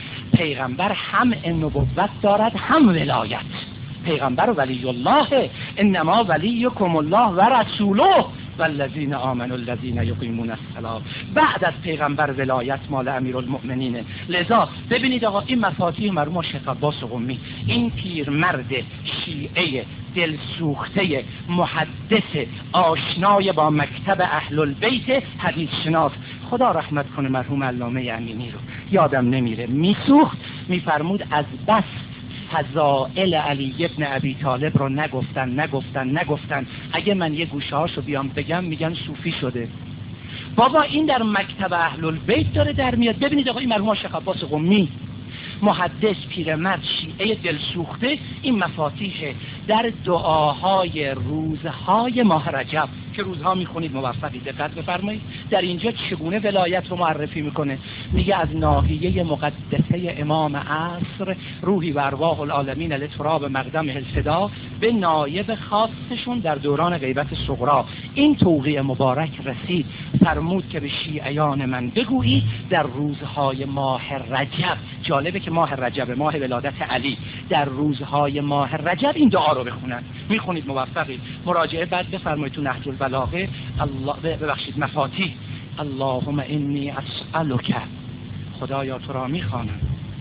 پیغمبر هم نبوت دارد هم ولایت. پیغمبر ولی الله، انما ولیکم الله و رسوله والذین آمنوا الذین یقیمون الصلاة. بعد از پیغمبر ولایت مال امیرالمؤمنینه. لذا ببینید آقا این مفاتیح مرحوم شیخ عباس قمی، این پیرمرد شیعه دلسوخته محدث آشنای با مکتب اهل البیت حدیث شناس، خدا رحمت کنه مرحوم علامه امینی رو، یادم نمیره، میسوخت میفرمود از بس فضائل علی ابن ابی طالب رو نگفتن نگفتن نگفتن اگه من یه گوشه هاشو بیام بگم میگن صوفی شده. بابا این در مکتب اهل البیت داره در میاد. ببینید آقا این مرحوم شیخ عباس قمی محدث پیرمرد شیعه دلسوخته، این مفاتیح در دعاهای روزهای ماه رجب که روزها میخونید موفقی دقت بفرمایید، در اینجا چگونه ولایت رو معرفی میکنه. میگه از ناحیه مقدسه امام عصر روحی و ارواح العالمین لتراب مقدم الفدا به نایب خاصشون در دوران غیبت صغرا این توقیع مبارک رسید. فرمود که به شیعیان من بگویی در روزهای ماه رجب، جالبه که ماه رجب ماه ولادت علی، در روزهای ماه رجب این دعا رو بخونن. میخونید موفقید. مراجعه بعد بفرمایید تو نهج البلاغه الله ببخشید مفاتیح، اللهم انی اسألک، خدایا تو را میخوانم،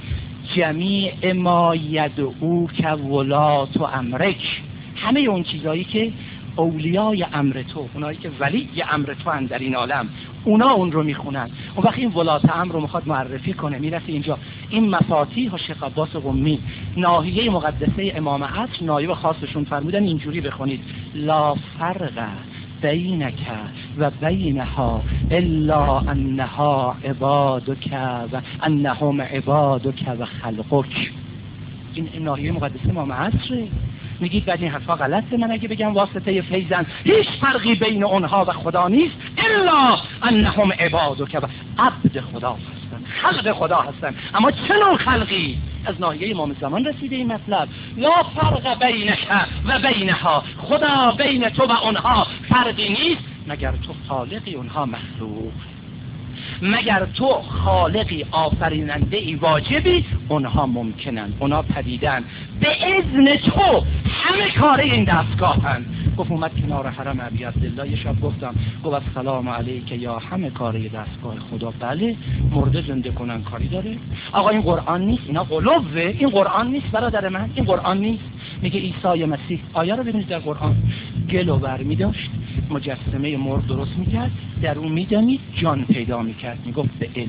جمیع ما یدعوک ولات و امرک، همه اون چیزایی که اولیای امر تو، اونایی که ولی امر تو هستند در این عالم، اونا اون رو میخونن. اون وقت این ولات امر رو میخواد معرفی کنه، میرسه اینجا این مفاتیح و شیخ عباس قمی ناحیه مقدسه امام عصر نایب خاصشون فرمودن اینجوری بخونید: لا فرق بینک و بینها الا انها عبادک و انهم عبادک و خلقک. این ناحیه مقدسه امام عصر. میگید بعد این حرفا غلطه؟ من اگه بگم واسطه فیضن هیچ فرقی بین اونها و خدا نیست الا انهم عبادک و عبد خدا هستن، خلق خدا هستن. اما چه نوع خلقی؟ از ناحیه امام زمان رسیده این مطلب. لا فرق بینک و بینها، خدا بین تو و اونها فرقی نیست مگر تو خالقی اونها مخلوق، مگر تو خالقی آفریننده ای واجبی اونها ممکنن، اونها پدیدن، به اذن تو همه کاره این دستگاهن. گفت اومد کنار حرم ابی عبدالله یه شب گفتم، گفت السلام علیک یا همه کاره دستگاه خدا. بله، مرده زنده کنن کاری داره؟ آقا این قرآن نیست، اینا قلوبه، این قرآن نیست برادر من، این قرآن نیست. میگه عیسی مسیح، آیه رو ببینید در قرآن، گلو برمی داشت، مجسمه مرد درست میکرد، در اون میدمید جان پیدا میکرد، میگفت به اذن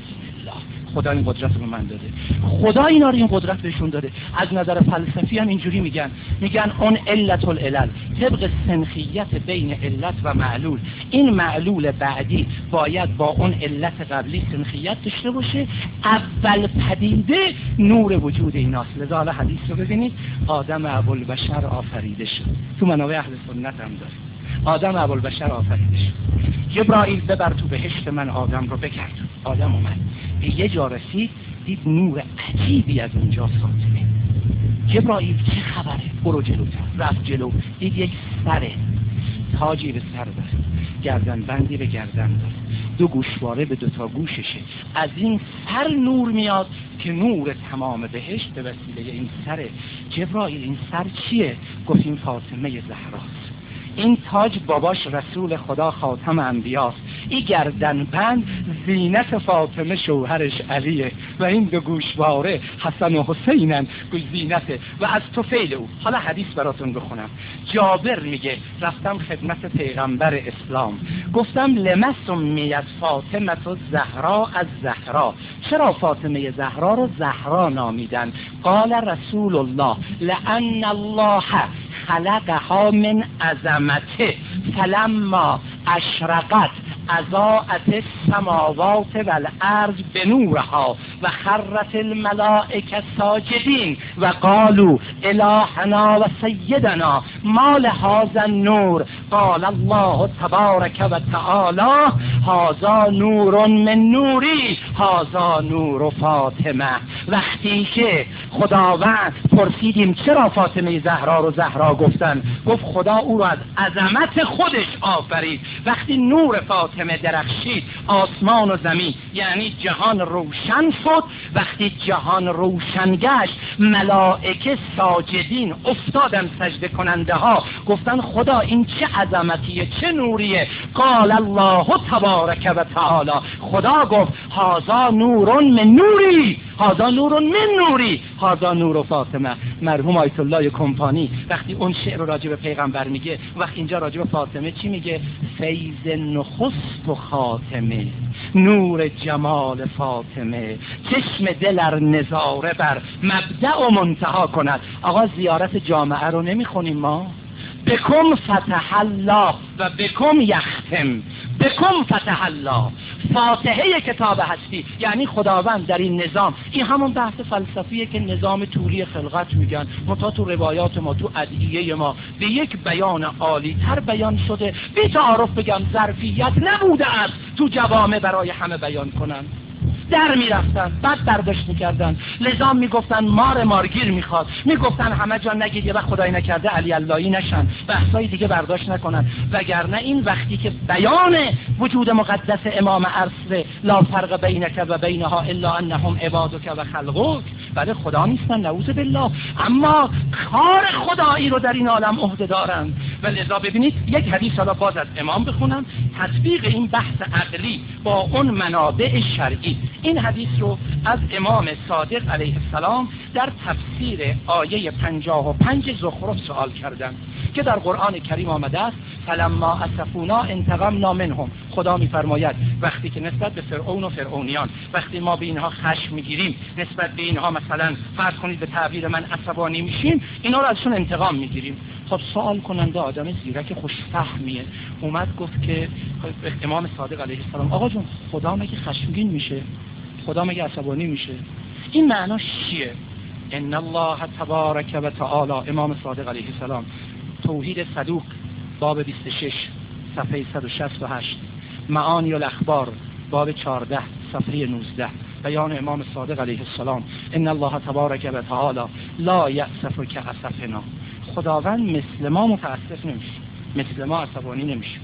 الله. خدا این قدرت رو به من داده، خدا اینا رو این قدرت بهشون داده. از نظر فلسفی هم اینجوری میگن، میگن اون علت العلل، طبق سنخیت بین علت و معلول، این معلول بعدی باید با اون علت قبلی سنخیت داشته باشه. اول پدیده نور وجود ایناست. لذا حالا حدیث رو ببینید، آدم ابوالبشر آفریده شد، تو منابع اهل سنت هم داره، آدم ابوالبشر آفریده شد. جبرائیل ببر تو بهشت من آدم رو بگرد. آدم اومد به یه جا رسید، دید نور عجیبی از اونجا ساطعه. جبرائیل چه خبره؟ برو جلوتر. رفت جلو، دید یک سره، تاجی به سر داره، گردن بندی به گردن داره، دو گوشواره به دوتا گوششه. از این سر نور میاد که نور تمام بهشت به وسیله این سره. جبرائیل این سر چیه؟ گفت این فاطمه زهراست. این تاج باباش رسول خدا خاتم انبیاست، این گردن بند زینت فاطمه شوهرش علیه و این دو گوشواره حسن و حسینن زینته و از طفیل او. حالا حدیث براتون بخونم. جابر میگه رفتم خدمت پیغمبر اسلام، گفتم لما سمیت فاطمه زهرا از زهرا، چرا فاطمه زهرا رو زهرا نامیدن؟ قال رسول الله لأن الله خلقها من عظمته فلما اشرقت اضاءت السماوات والارض بنورها و خرت الملائکه ساجدین و قالوا الهنا و سیدنا ما لهذا النور قال الله تبارک و تعالی هذا نور من نوری هذا نور فاطمه. وقتی که خداوند پرسیدیم چرا فاطمه زهرا رو زهرا گفتن، گفت خدا او رو از عظمت خودش آفرید. وقتی نور فاطمه درخشید آسمان و زمین، یعنی جهان روشن شد. وقتی جهان روشن گشت ملائکه ساجدین افتادن، سجده کننده ها گفتن خدا این چه عظمتیه، چه نوریه. قال الله تبارک و تعالی، خدا گفت هذا نور من نوری هذا نور من نوری هذا نور فاطمه. مرحوم آیت الله کمپانی وقتی اون شعر رو راجع به پیغمبر میگه، وقتی اینجا راجع به فاطمه چی میگه؟ فیض نخست و خاتمه، نور جمال فاطمه، چشم دلر نظاره بر مبدأ و منتها کند. آقا زیارت جامعه رو نمیخونیم ما؟ بکم فتح الله و بکم یختم، بکم فتح الله، فاتحه کتاب هستی یعنی خداوند در این نظام. این همون بحث فلسفیه که نظام طولی خلقت میگن، متا تو روایات ما، تو ادعیه ما به یک بیان عالی تر بیان شده. بی تعارف بگم ظرفیت نبوده است تو جوامع برای همه بیان کنن، در میرفتن بعد برداشت میکردن. لذا میگفتن مار مارگیر میخواد، میگفتن همه جا نگید یه وقت خدای نکرده علی اللهی نشن، بحثای دیگه برداشت نکنن. وگرنه این وقتی که بیان وجود مقدس امام عصر لا فرق بینک و بینها الا انهم عبادک و خلقک، بله خدا نیستن نعوذ بالله، اما کار خدایی رو در این عالم عهده دارن. و لذا ببینید یک حدیث حالا باز از امام بخونم، تطبیق این بحث عقلی با اون منابع شرعی. این حدیث رو از امام صادق علیه السلام در تفسیر آیه پنجاه و پنج زخرف سوال کردن که در قرآن کریم آمده است فلما اسفونا انتقمنا منهم. خدا میفرماید وقتی که نسبت به فرعون و فرعونیان، وقتی ما به اینها خشم میگیریم، نسبت به اینها مثلا فرض کنید به تعبیر من عصبانی میشیم، اینا رو ازشون انتقام میگیریم. خب سوال کننده آدم زیرک خوشفهمیه، اومد گفت که امام صادق علیه السلام آقا جون خدا مگه خشمگین میشه؟ خدا مگه عصبانی میشه؟ این معناش چیه؟ ان الله تبارک و تعالی، امام صادق علیه السلام، توحید صدوق باب بیست و شش صفحه صد و شصت و هشت، معانی الاخبار باب چهارده صفحه نوزده، بیان امام صادق علیه السلام ان الله تبارک و تعالی لا یأسف که اسفنا. خداوند مثل ما متاسف نمیشه، مثل ما عصبانی نمیشه.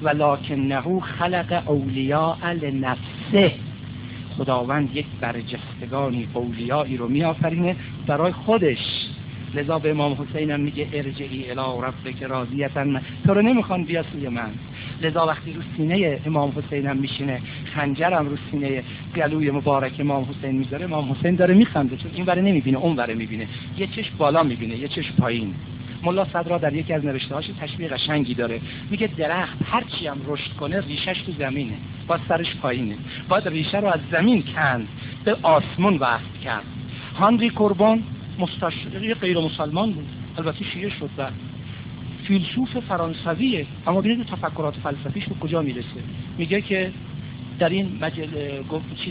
ولکنه خلق اولیاء لنفسه، خداوند یک برجستگانی اولیایی رو میآفرینه برای خودش. لذا به امام حسین هم میگه ارجعی الی ربک راضیة، تو رو نمیخوان بیا سوی من. لذا وقتی رو سینه امام حسین هم میشینه، خنجرم رو سینه گلوی مبارک امام حسین میذاره، امام حسین داره میخنده، چون این وره نمیبینه اون وره میبینه، یه چشم بالا میبینه یه چشم پایین. ملا صدرا در یکی از نوشته‌هاش تشبیه قشنگی داره، میگه درخت هر چی هم رشد کنه ریشش تو زمینه، با سرش پایینه، باید ریشه رو از زمین کند به آسمون وصل کرد. هانری کوربون مستشرق غیر مسلمان بود، البته شیعه شد و فیلسوف فرانسویه، اما ببینید تفکرات فلسفیش به کجا میرسه. میگه که در این مجله گفت چیز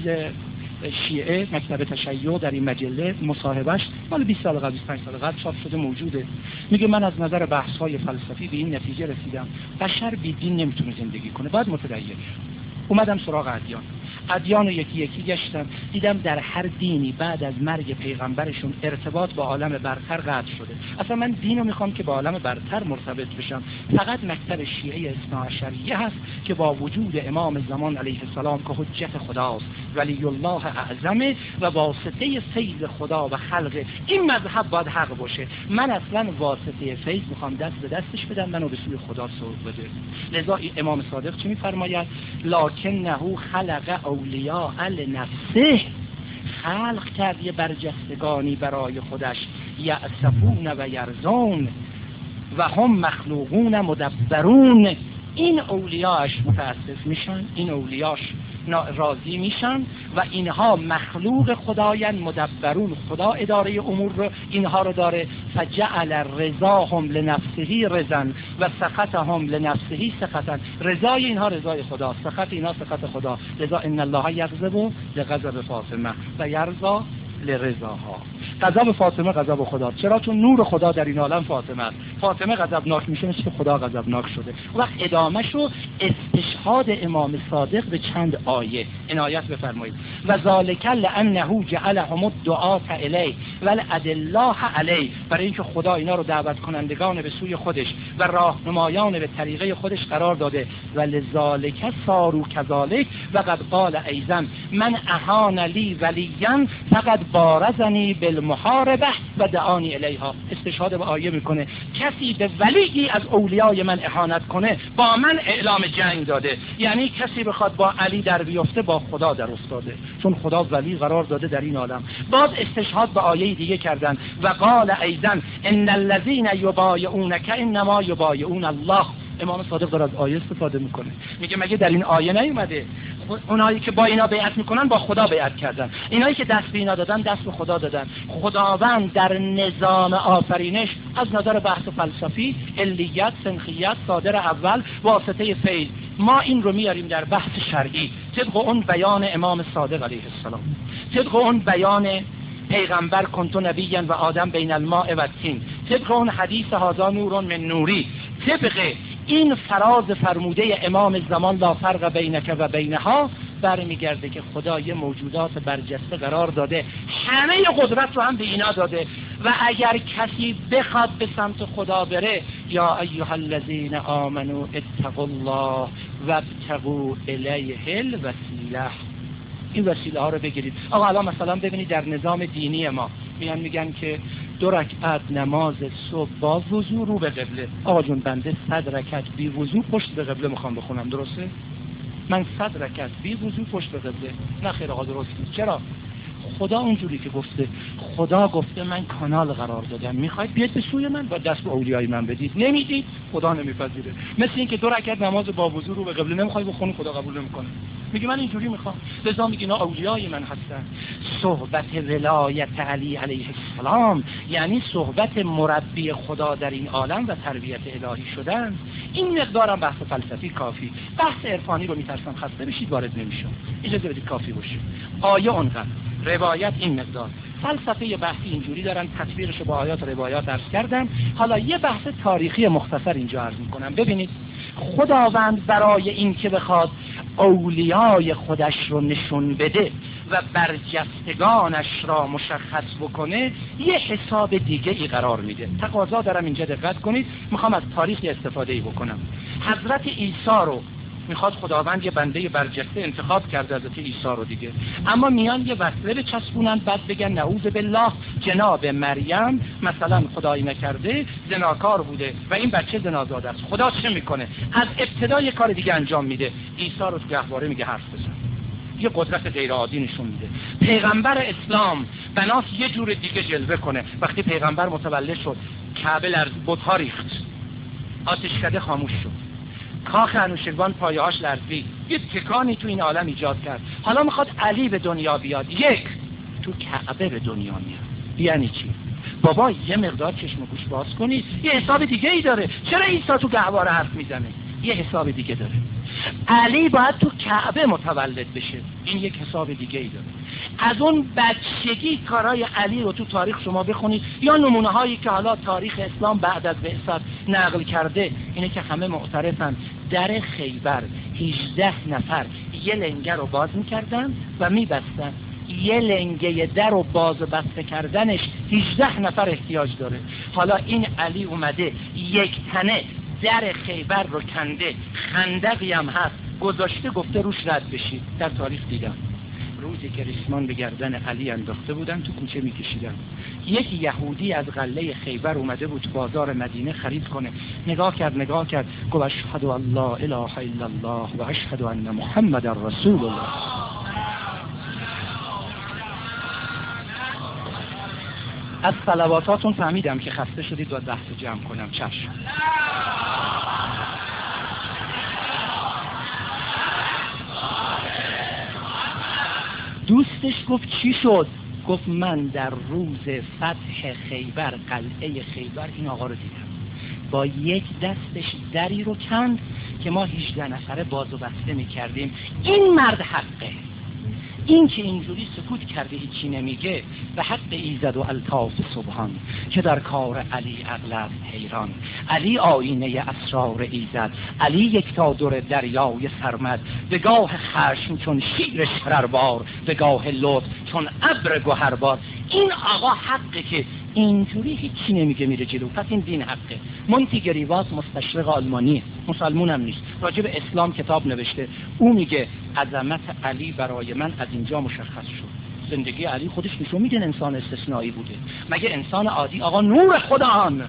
شیعه مکتب تشیع در این مجله مصاحبهش مال بیست سال قبل بیست و پنج سال قبل چاپ شده موجوده. میگه من از نظر بحث‌های فلسفی به این نتیجه رسیدم بشر بی دین نمیتونه زندگی کنه، باید متدین شه. اومدم سراغ ادیان، ادیان رو یکی یکی گشتم، دیدم در هر دینی بعد از مرگ پیغمبرشون ارتباط با عالم برتر قطع شده. اصلا من دین رو میخوام که با عالم برتر مرتبط بشم. فقط مکتب شیعه اثناعشریه هست که با وجود امام زمان علیه السلام که حجت خداست، ولی الله اعظمه و واسطه فیض خدا و خلق این مذهب باید حق باشه. من اصلا واسطه فیض میخوام دست به دستش بدم، منو به سوی خدا سوق بده. لذا امام صادق چی میفرماید؟ لکنه خلق اولیاء لنفسه، خلق کرد یه برجستگانی برای خودش، یأسفون و یرزون و هم مخلوقون مدبرون. این اولیاش متاسف میشن، این اولیاش راضی میشن و اینها مخلوق خدایان مدبرون، خدا اداره امور رو اینها رو داره. فجعل رضاهم لنفسه رضا و سخطهم لنفسه سخطا، رضای اینها رضای خدا، سخط اینها سخط خدا. لذا ان الله یغضب لغضب فاطمه و یرضا لرضاها. غضب فاطمه غضب خدا، چرا؟ چون نور خدا در این عالم فاطمه است. فاطمه غضبناک میشه مثل خدا غضبناک شده. وقت ادامه شو استشهاد امام صادق به چند آیه عنایت بفرمایید. و ذالک لانه جعلهم الدعاة الیه والادلاه علیه، برای اینکه خدا اینا رو دعوت کنندگان به سوی خودش و راهنمایان به طریقه خودش قرار داده. ولذالک صاروا کذالک و قد قال ایضا من اهان لی ولیا فقد بارزنی بالمحاربه و دعانی الیها. استشهاد به آیه میکنه کسی به ولیی از اولیای من اهانت کنه با من اعلام جنگ داده، یعنی کسی بخواد با علی در بیفته با خدا در افتاده، چون خدا ولی قرار داده در این عالم. باز استشهاد به آیه دیگه کردن و قال ایضا ان الذين یبایعونک انما یبایعون الله. امام صادق داره از آیه استفاده میکنه، میگه مگه در این آیه نیومده اونایی که با اینا بیعت میکنن با خدا بیعت کردن، اینایی که دست به اینا دادن دست به خدا دادن. خداوند در نظام آفرینش از نظر بحث فلسفی علیت سنخیت صادر اول واسطه فیض، ما این رو میاریم در بحث شرعی طبق اون بیان امام صادق علیه السلام، طبق اون بیان پیغمبر کنتو نبیا و آدم بین الماء و الطین، طبق اون حدیث هذا نور من نوری، طبق این فراز فرموده امام زمان لا فرق بینک و بینها، برمیگرده که خدا یه موجودات برجسته قرار داده، همه قدرت رو هم به اینا داده و اگر کسی بخواد به سمت خدا بره، یا ایها الذین آمنوا اتقوا الله وابتغوا الیه الوسیله، این وسیله ها رو بگیرید. آقا الان مثلا ببینید در نظام دینی ما میان میگن که دو رکعت نماز صبح با وضو رو به قبله. آقا جون بنده صد رکعت بی وضو پشت به قبله میخوام بخونم، درسته؟ من صد رکعت بی وضو پشت به قبله، نه خیر آقا درست نیست. چرا؟ خدا اونجوری که گفته، خدا گفته من کانال قرار دادم، میخواید بیاید به سوی من و دست به اولیای من بدید، نمیدید خدا نمیپذیره. مثل این که دو رکعت نماز با وضو رو به قبله نمیخوای بخونی خدا قبول نمیکنه، میگه من اینجوری میخوام. لذا میگه اینا اولیای من هستن. صحبت ولایت علی علیه السلام یعنی صحبت مربی خدا در این عالم و تربیت الهی شدن. این مقدارم بحث فلسفی کافی. بحث عرفانی رو میترسم خسته بشید وارد نمیشم، اجازه بدید کافی باشه. آیه اونقدر، روایت این مقدار، فلسفه بحثی اینجوری دارن، تطبیقش با آیات روایات عرض کردم. حالا یه بحث تاریخی مختصر اینجا عرض میکنم. ببینید خداوند برای این که بخواد اولیای خودش رو نشون بده و برجستگانش را مشخص بکنه یه حساب دیگه ای قرار میده. تقاضا دارم اینجا دقت کنید، میخوام از تاریخ استفاده ای بکنم. حضرت عیسی رو میخواد خداوند یه بنده برجسته انتخاب کرده حضرت عیسی رو دیگه، اما میان یه وصله بچسبونن بعد بگن نعوذ بالله جناب مریم مثلا خدایی نکرده زناکار بوده و این بچه زنازاده است. خدا چه میکنه؟ از ابتدا یه کار دیگه انجام میده، عیسی رو تو گهواره میگه حرف بزن، یه قدرت غیر عادی نشون میده. پیغمبر اسلام بناس یه جور دیگه جلوه کنه. وقتی پیغمبر متولد شد کعبه لرز، بت‌ها ریخت، آتشکده خاموش شد، کاخ انوشیروان پایه‌هاش لرزید، یه تکانی تو این عالم ایجاد کرد. حالا میخواد علی به دنیا بیاد. یک، تو کعبه به دنیا میاد. یعنی چی؟ بابا یه مقدار چشم و گوش باز کنید، یه حساب دیگه ای داره. چرا عیسی تو گهواره حرف میزنه؟ یه حساب دیگه داره. علی باید تو کعبه متولد بشه، این یک حساب دیگه ای داره. از اون بچگی کارهای علی رو تو تاریخ شما بخونید یا نمونه هایی که حالا تاریخ اسلام بعد از بعثت نقل کرده، اینه که همه معترفن در خیبر هجده نفر یه لنگه رو باز میکردن و میبستن. یه لنگه در رو باز و بسته کردنش هجده نفر احتیاج داره. حالا این علی اومده یک تنه در خیبر رو کنده، خندقی هم هست گذاشته، گفته روش رد بشید. در تاریخ دیدم روزی که ریسمان به گردن علی انداخته بودن تو کوچه میکشیدن، یک یهودی از قلعه خیبر اومده بود بازار مدینه خرید کنه، نگاه کرد نگاه کرد گفت اشهد ان لا اله الا الله و اشهد ان محمد رسول الله. از صلواتاتون فهمیدم که خسته شدید و بحث جمع کنم. چشم. دوستش گفت چی شد؟ گفت من در روز فتح خیبر، قلعه خیبر، این آقا رو دیدم با یک دستش دری رو کند که ما هجده نفره باز و بسته می کردیم. این مرد حقه. این که اینجوری سکوت کرده هیچی نمیگه به حق ایزد و الطاف سبحان که در کار علی عقل حیران. علی آینه اسرار ایزد، علی یک تا دور دریای سرمد، به گاه خشم چون شیر شرربار، به گاه لطف چون ابر گوهربار. این آقا حقه که اینجوری هیچی نمیگه میره جلو. پس این دین حقه. مونتیگریوات مستشرق آلمانیه، مسلمون هم نیست، راجع به اسلام کتاب نوشته. او میگه عظمت علی برای من از اینجا مشخص شد. زندگی علی خودش نشون میده انسان استثنایی بوده. مگه انسان عادی؟ آقا نور خدان،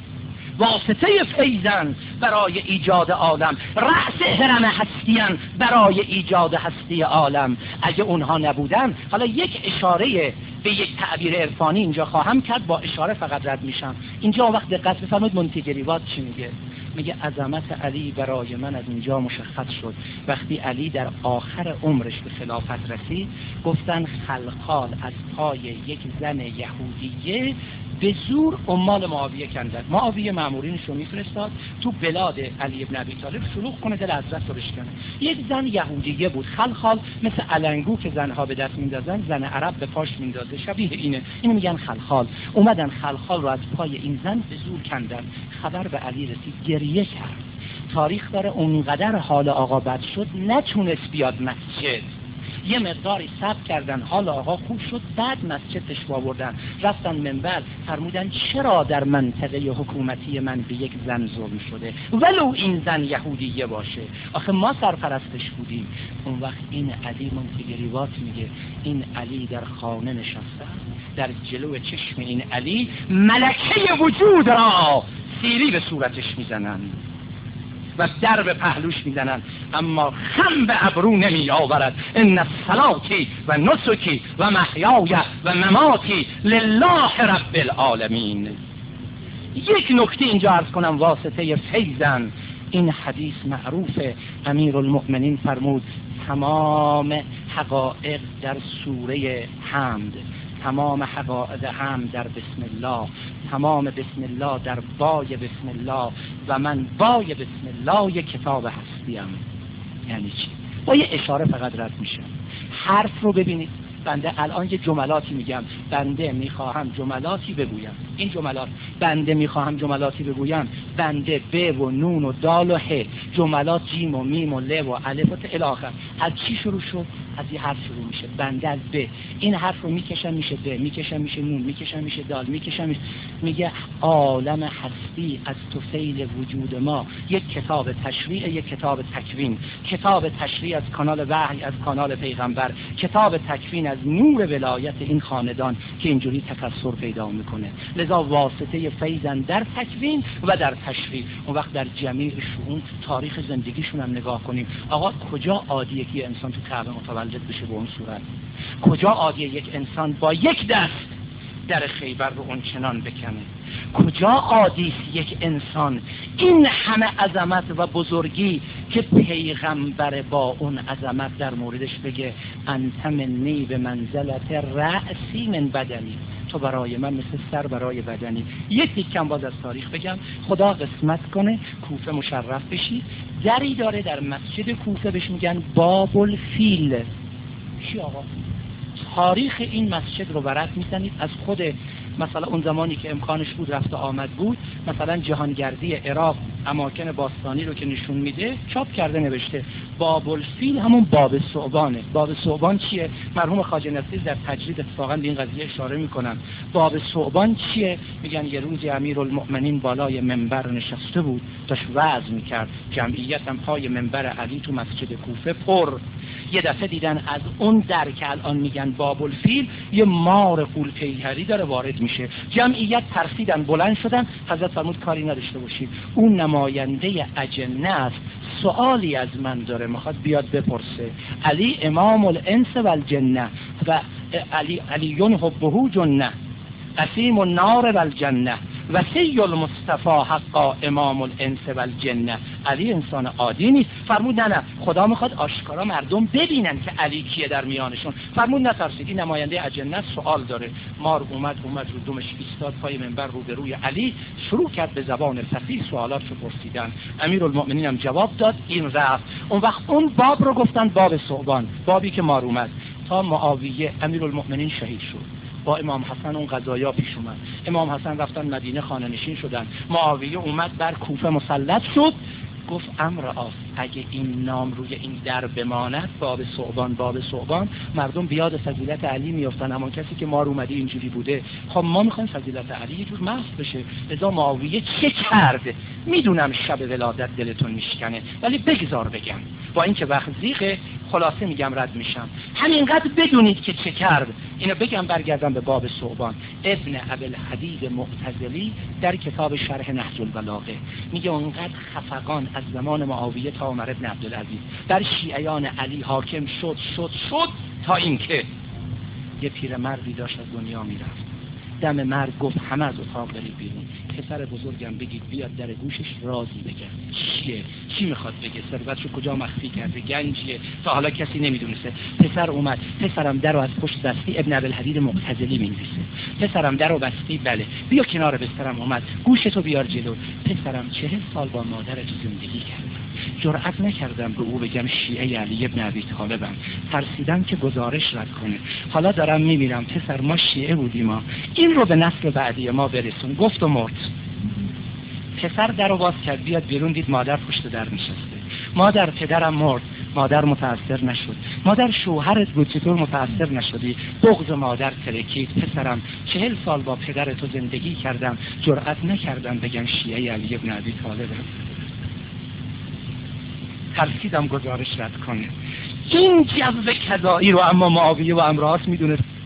واسطه فیضن برای ایجاد عالم، رأس هرم هستیان برای ایجاد هستی عالم. اگه اونها نبودن، حالا یک اشاره به یک تعبیر عرفانی اینجا خواهم کرد، با اشاره فقط رد میشم. اینجا وقت دقت بفرمایید مونتیگریوات چی میگه؟ میگه عظمت علی برای من از اینجا مشخص شد وقتی علی در آخر عمرش به خلافت رسید. گفتن خلخال از پای یک زن یهودیه به زور عمال معاویه کندن. معاویه مامورینش رو میفرستاد تو بلاد علی ابن ابی طالب شلوغ کنه، دل حضرت رو بشکنه. یک زن یهودیه بود، خلخال مثل علنگو که زنها به دست میندازن، زن عرب به پاش میندازه، شبیه اینه. اینو میگن خلخال. اومدن خلخال رو از پای این زن به زور کندن. خبر به علی رسید، گریه کرد. تاریخ داره اونقدر حال آقا بد شد نتونست بیاد مسجد. یه مقداری صبر کردن، حال آقا خوب شد، بعد مسجد تشوا آوردن، رفتن منبر فرمودن چرا در منطقه حکومتی من به یک زن ظلم شده ولو این زن یهودیه باشه، آخه ما سرپرستش بودیم. اون وقت این علی مونتیگریوات میگه این علی در خانه نشسته، در جلو چشم این علی ملکه وجود را سیری به صورتش میزنن و در به پهلوش میزنن، اما خم به ابرو نمی آورد. ان صلاتی و نسکی و محیای و مماتی لله رب العالمین. یک نکته اینجا عرض کنم واسطه فیضن. این حدیث معروف، امیرالمؤمنین فرمود تمام حقایق در سوره حمد، تمام حقایق حمد در بسم الله، تمام بسم الله در بای بسم الله و من بای بسم الله یک کتاب هستیم. یعنی چی؟ با یه اشاره فقط رد میشه. حرف رو ببینید، بنده الان یه جملاتی میگم، بنده میخواهم جملاتی بگویم. این جملات بنده میخواهم جملاتی بگویم، بنده ب و نون و دال و ه، جملات جیم و میم و ل و الف و ت الی آخر. از چی شروع شد؟ از یه حرف شروع میشه. بنده از ب، این حرف رو میکشم میشه ب، میکشم میشه نون، میکشم میشه دال، میکشم میشه. میگه عالم هستی از طفیل وجود ما یک کتاب تشریع، یک کتاب تکوین. کتاب تشریع از کانال وحی، از کانال پیغمبر. کتاب تکوین از نور ولایت این خاندان که اینجوری تکثر پیدا میکنه. لذا واسطه فیضن در تکوین و در تشریع. اون وقت در جمیع شؤون تاریخ زندگیشون هم نگاه کنیم. آقا کجا عادیه که انسان تو کعبه متولد بشه به اون صورت؟ کجا عادیه یک انسان با یک دست در خیبر رو اونچنان بکنه؟ کجا عادی است یک انسان این همه عظمت و بزرگی که پیغمبر با اون عظمت در موردش بگه انت منی به منزلت رأسی من بدنی، تو برای من مثل سر برای بدنی. یکی کم باز از تاریخ بگم، خدا قسمت کنه کوفه مشرف بشید، دری داره در مسجد کوفه بهش میگن باب الفیل. چی آقا؟ تاریخ این مسجد رو ورق میزنید، از خود مثلا اون زمانی که امکانش بود رفت و آمد بود، مثلا جهانگردی عراق اماکن باستانی رو که نشون میده چاپ کرده نوشته باب الفیل همون باب ثعبانه. باب ثعبان چیه؟ مرحوم خواجه نصیر در تجرید اتفاقا به این قضیه اشاره میکنن. باب ثعبان چیه؟ میگن یه روزی امیرالمؤمنین بالای منبر نشسته بود داشت وعظ میکرد، جمعیت هم پای منبر علی تو مسجد کوفه پر. یه دفعه دیدن از اون در که الان میگن باب الفیل یه مار غول پیکری داره وارد میشه. جمعیت ترسیدن، بلند شدن. حضرت فرمود کاری نداشته باشید، اون نماینده اجنه است، سوالی از من داره میخواد بیاد بپرسه. علی امام الانس و الجنه و علی علیون حبه جنه قسیم النار و الجنه وسی المصطفى حقا امام الانس و الجنه. علی انسان عادی نیست. فرمود نه نه، خدا میخواد آشکارا مردم ببینن که علی کیه در میانشون. فرمود نترسید، این نماینده اجنه سوال داره. مار اومد اومد رو دومش ایستاد پای منبر رو به روی علی، شروع کرد به زبان فصیح سوالاتشو پرسیدن. امیرالمؤمنین هم جواب داد، این رفت. اون وقت اون باب رو گفتن باب ثعبان، بابی که مار اومد. تا معاویه امیرالمؤمنین شهید شد، با امام حسن اون قضایا پیش اومد. امام حسن رفتن مدینه خانه نشین شدن، معاویه اومد بر کوفه مسلط شد. گفت امر آف، اگه این نام روی این در بماند باب ثعبان باب ثعبان، مردم بیاد فضیلت علی میافتن. اما کسی که ما رو اومدی اینجوری بوده، خب ما میخوایم فضیلت علی یه جور محض بشه. لذا معاویه چه کرد؟ میدونم شب ولادت دلتون میشکنه ولی بگذار بگم، با اینکه وقت زیغه خلاصه میگم رد میشم. همینقدر بدونید که چه کرد. اینو بگم برگردم به باب ثعبان. ابن ابوالحدید معتزلی در کتاب شرح نهج البلاغه میگه اونقدر خفقان از زمان معاویه تا عمر بن عبدالعزیز در شیعیان علی حاکم شد شد شد تا اینکه یه پیرمردی داشت از دنیا میرفت. دم مرگ گفت همه از اتاق برید بیرون، پسر بزرگم بگید بیاد در گوشش رازی بگه. چیه؟ چی میخواد بگه؟ ثروتشو کجا مخفی کرده؟ گنجیه تا حالا کسی نمیدونسته. پسر اومد، پسرم درو از پشت بستی. ابن ابوالحدید معتزلی مینویسه پسرم درو بستی، بله بیا کنار بسترم. اومد گوشتو بیار جلو. پسرم چهل سال با مادرش زندگی کرد، جرأت نکردم به او بگم شیعه علی ابن ابی طالبم، ترسیدم که گزارش رد کنه. حالا دارم میبینم پسر ما شیعه بودیم، ما این رو به نسل بعدی ما برسون. گفت و مرد. پسر در رو باز کرد بیاد بیرون، دید مادر پشت در نشسته. مادر پدرم مرد. مادر متاثر نشد. مادر شوهرت بود، چطور متاثر نشدی؟ بغض مادر ترکید. پسرم چهل سال با پدر تو زندگی کردم، جرأت نکردم بگم شیعه علی ابن ابی طالبم، ترسیدم گزارش رد کنه. این جو کذایی رو اما معاویه و امراض میدونست.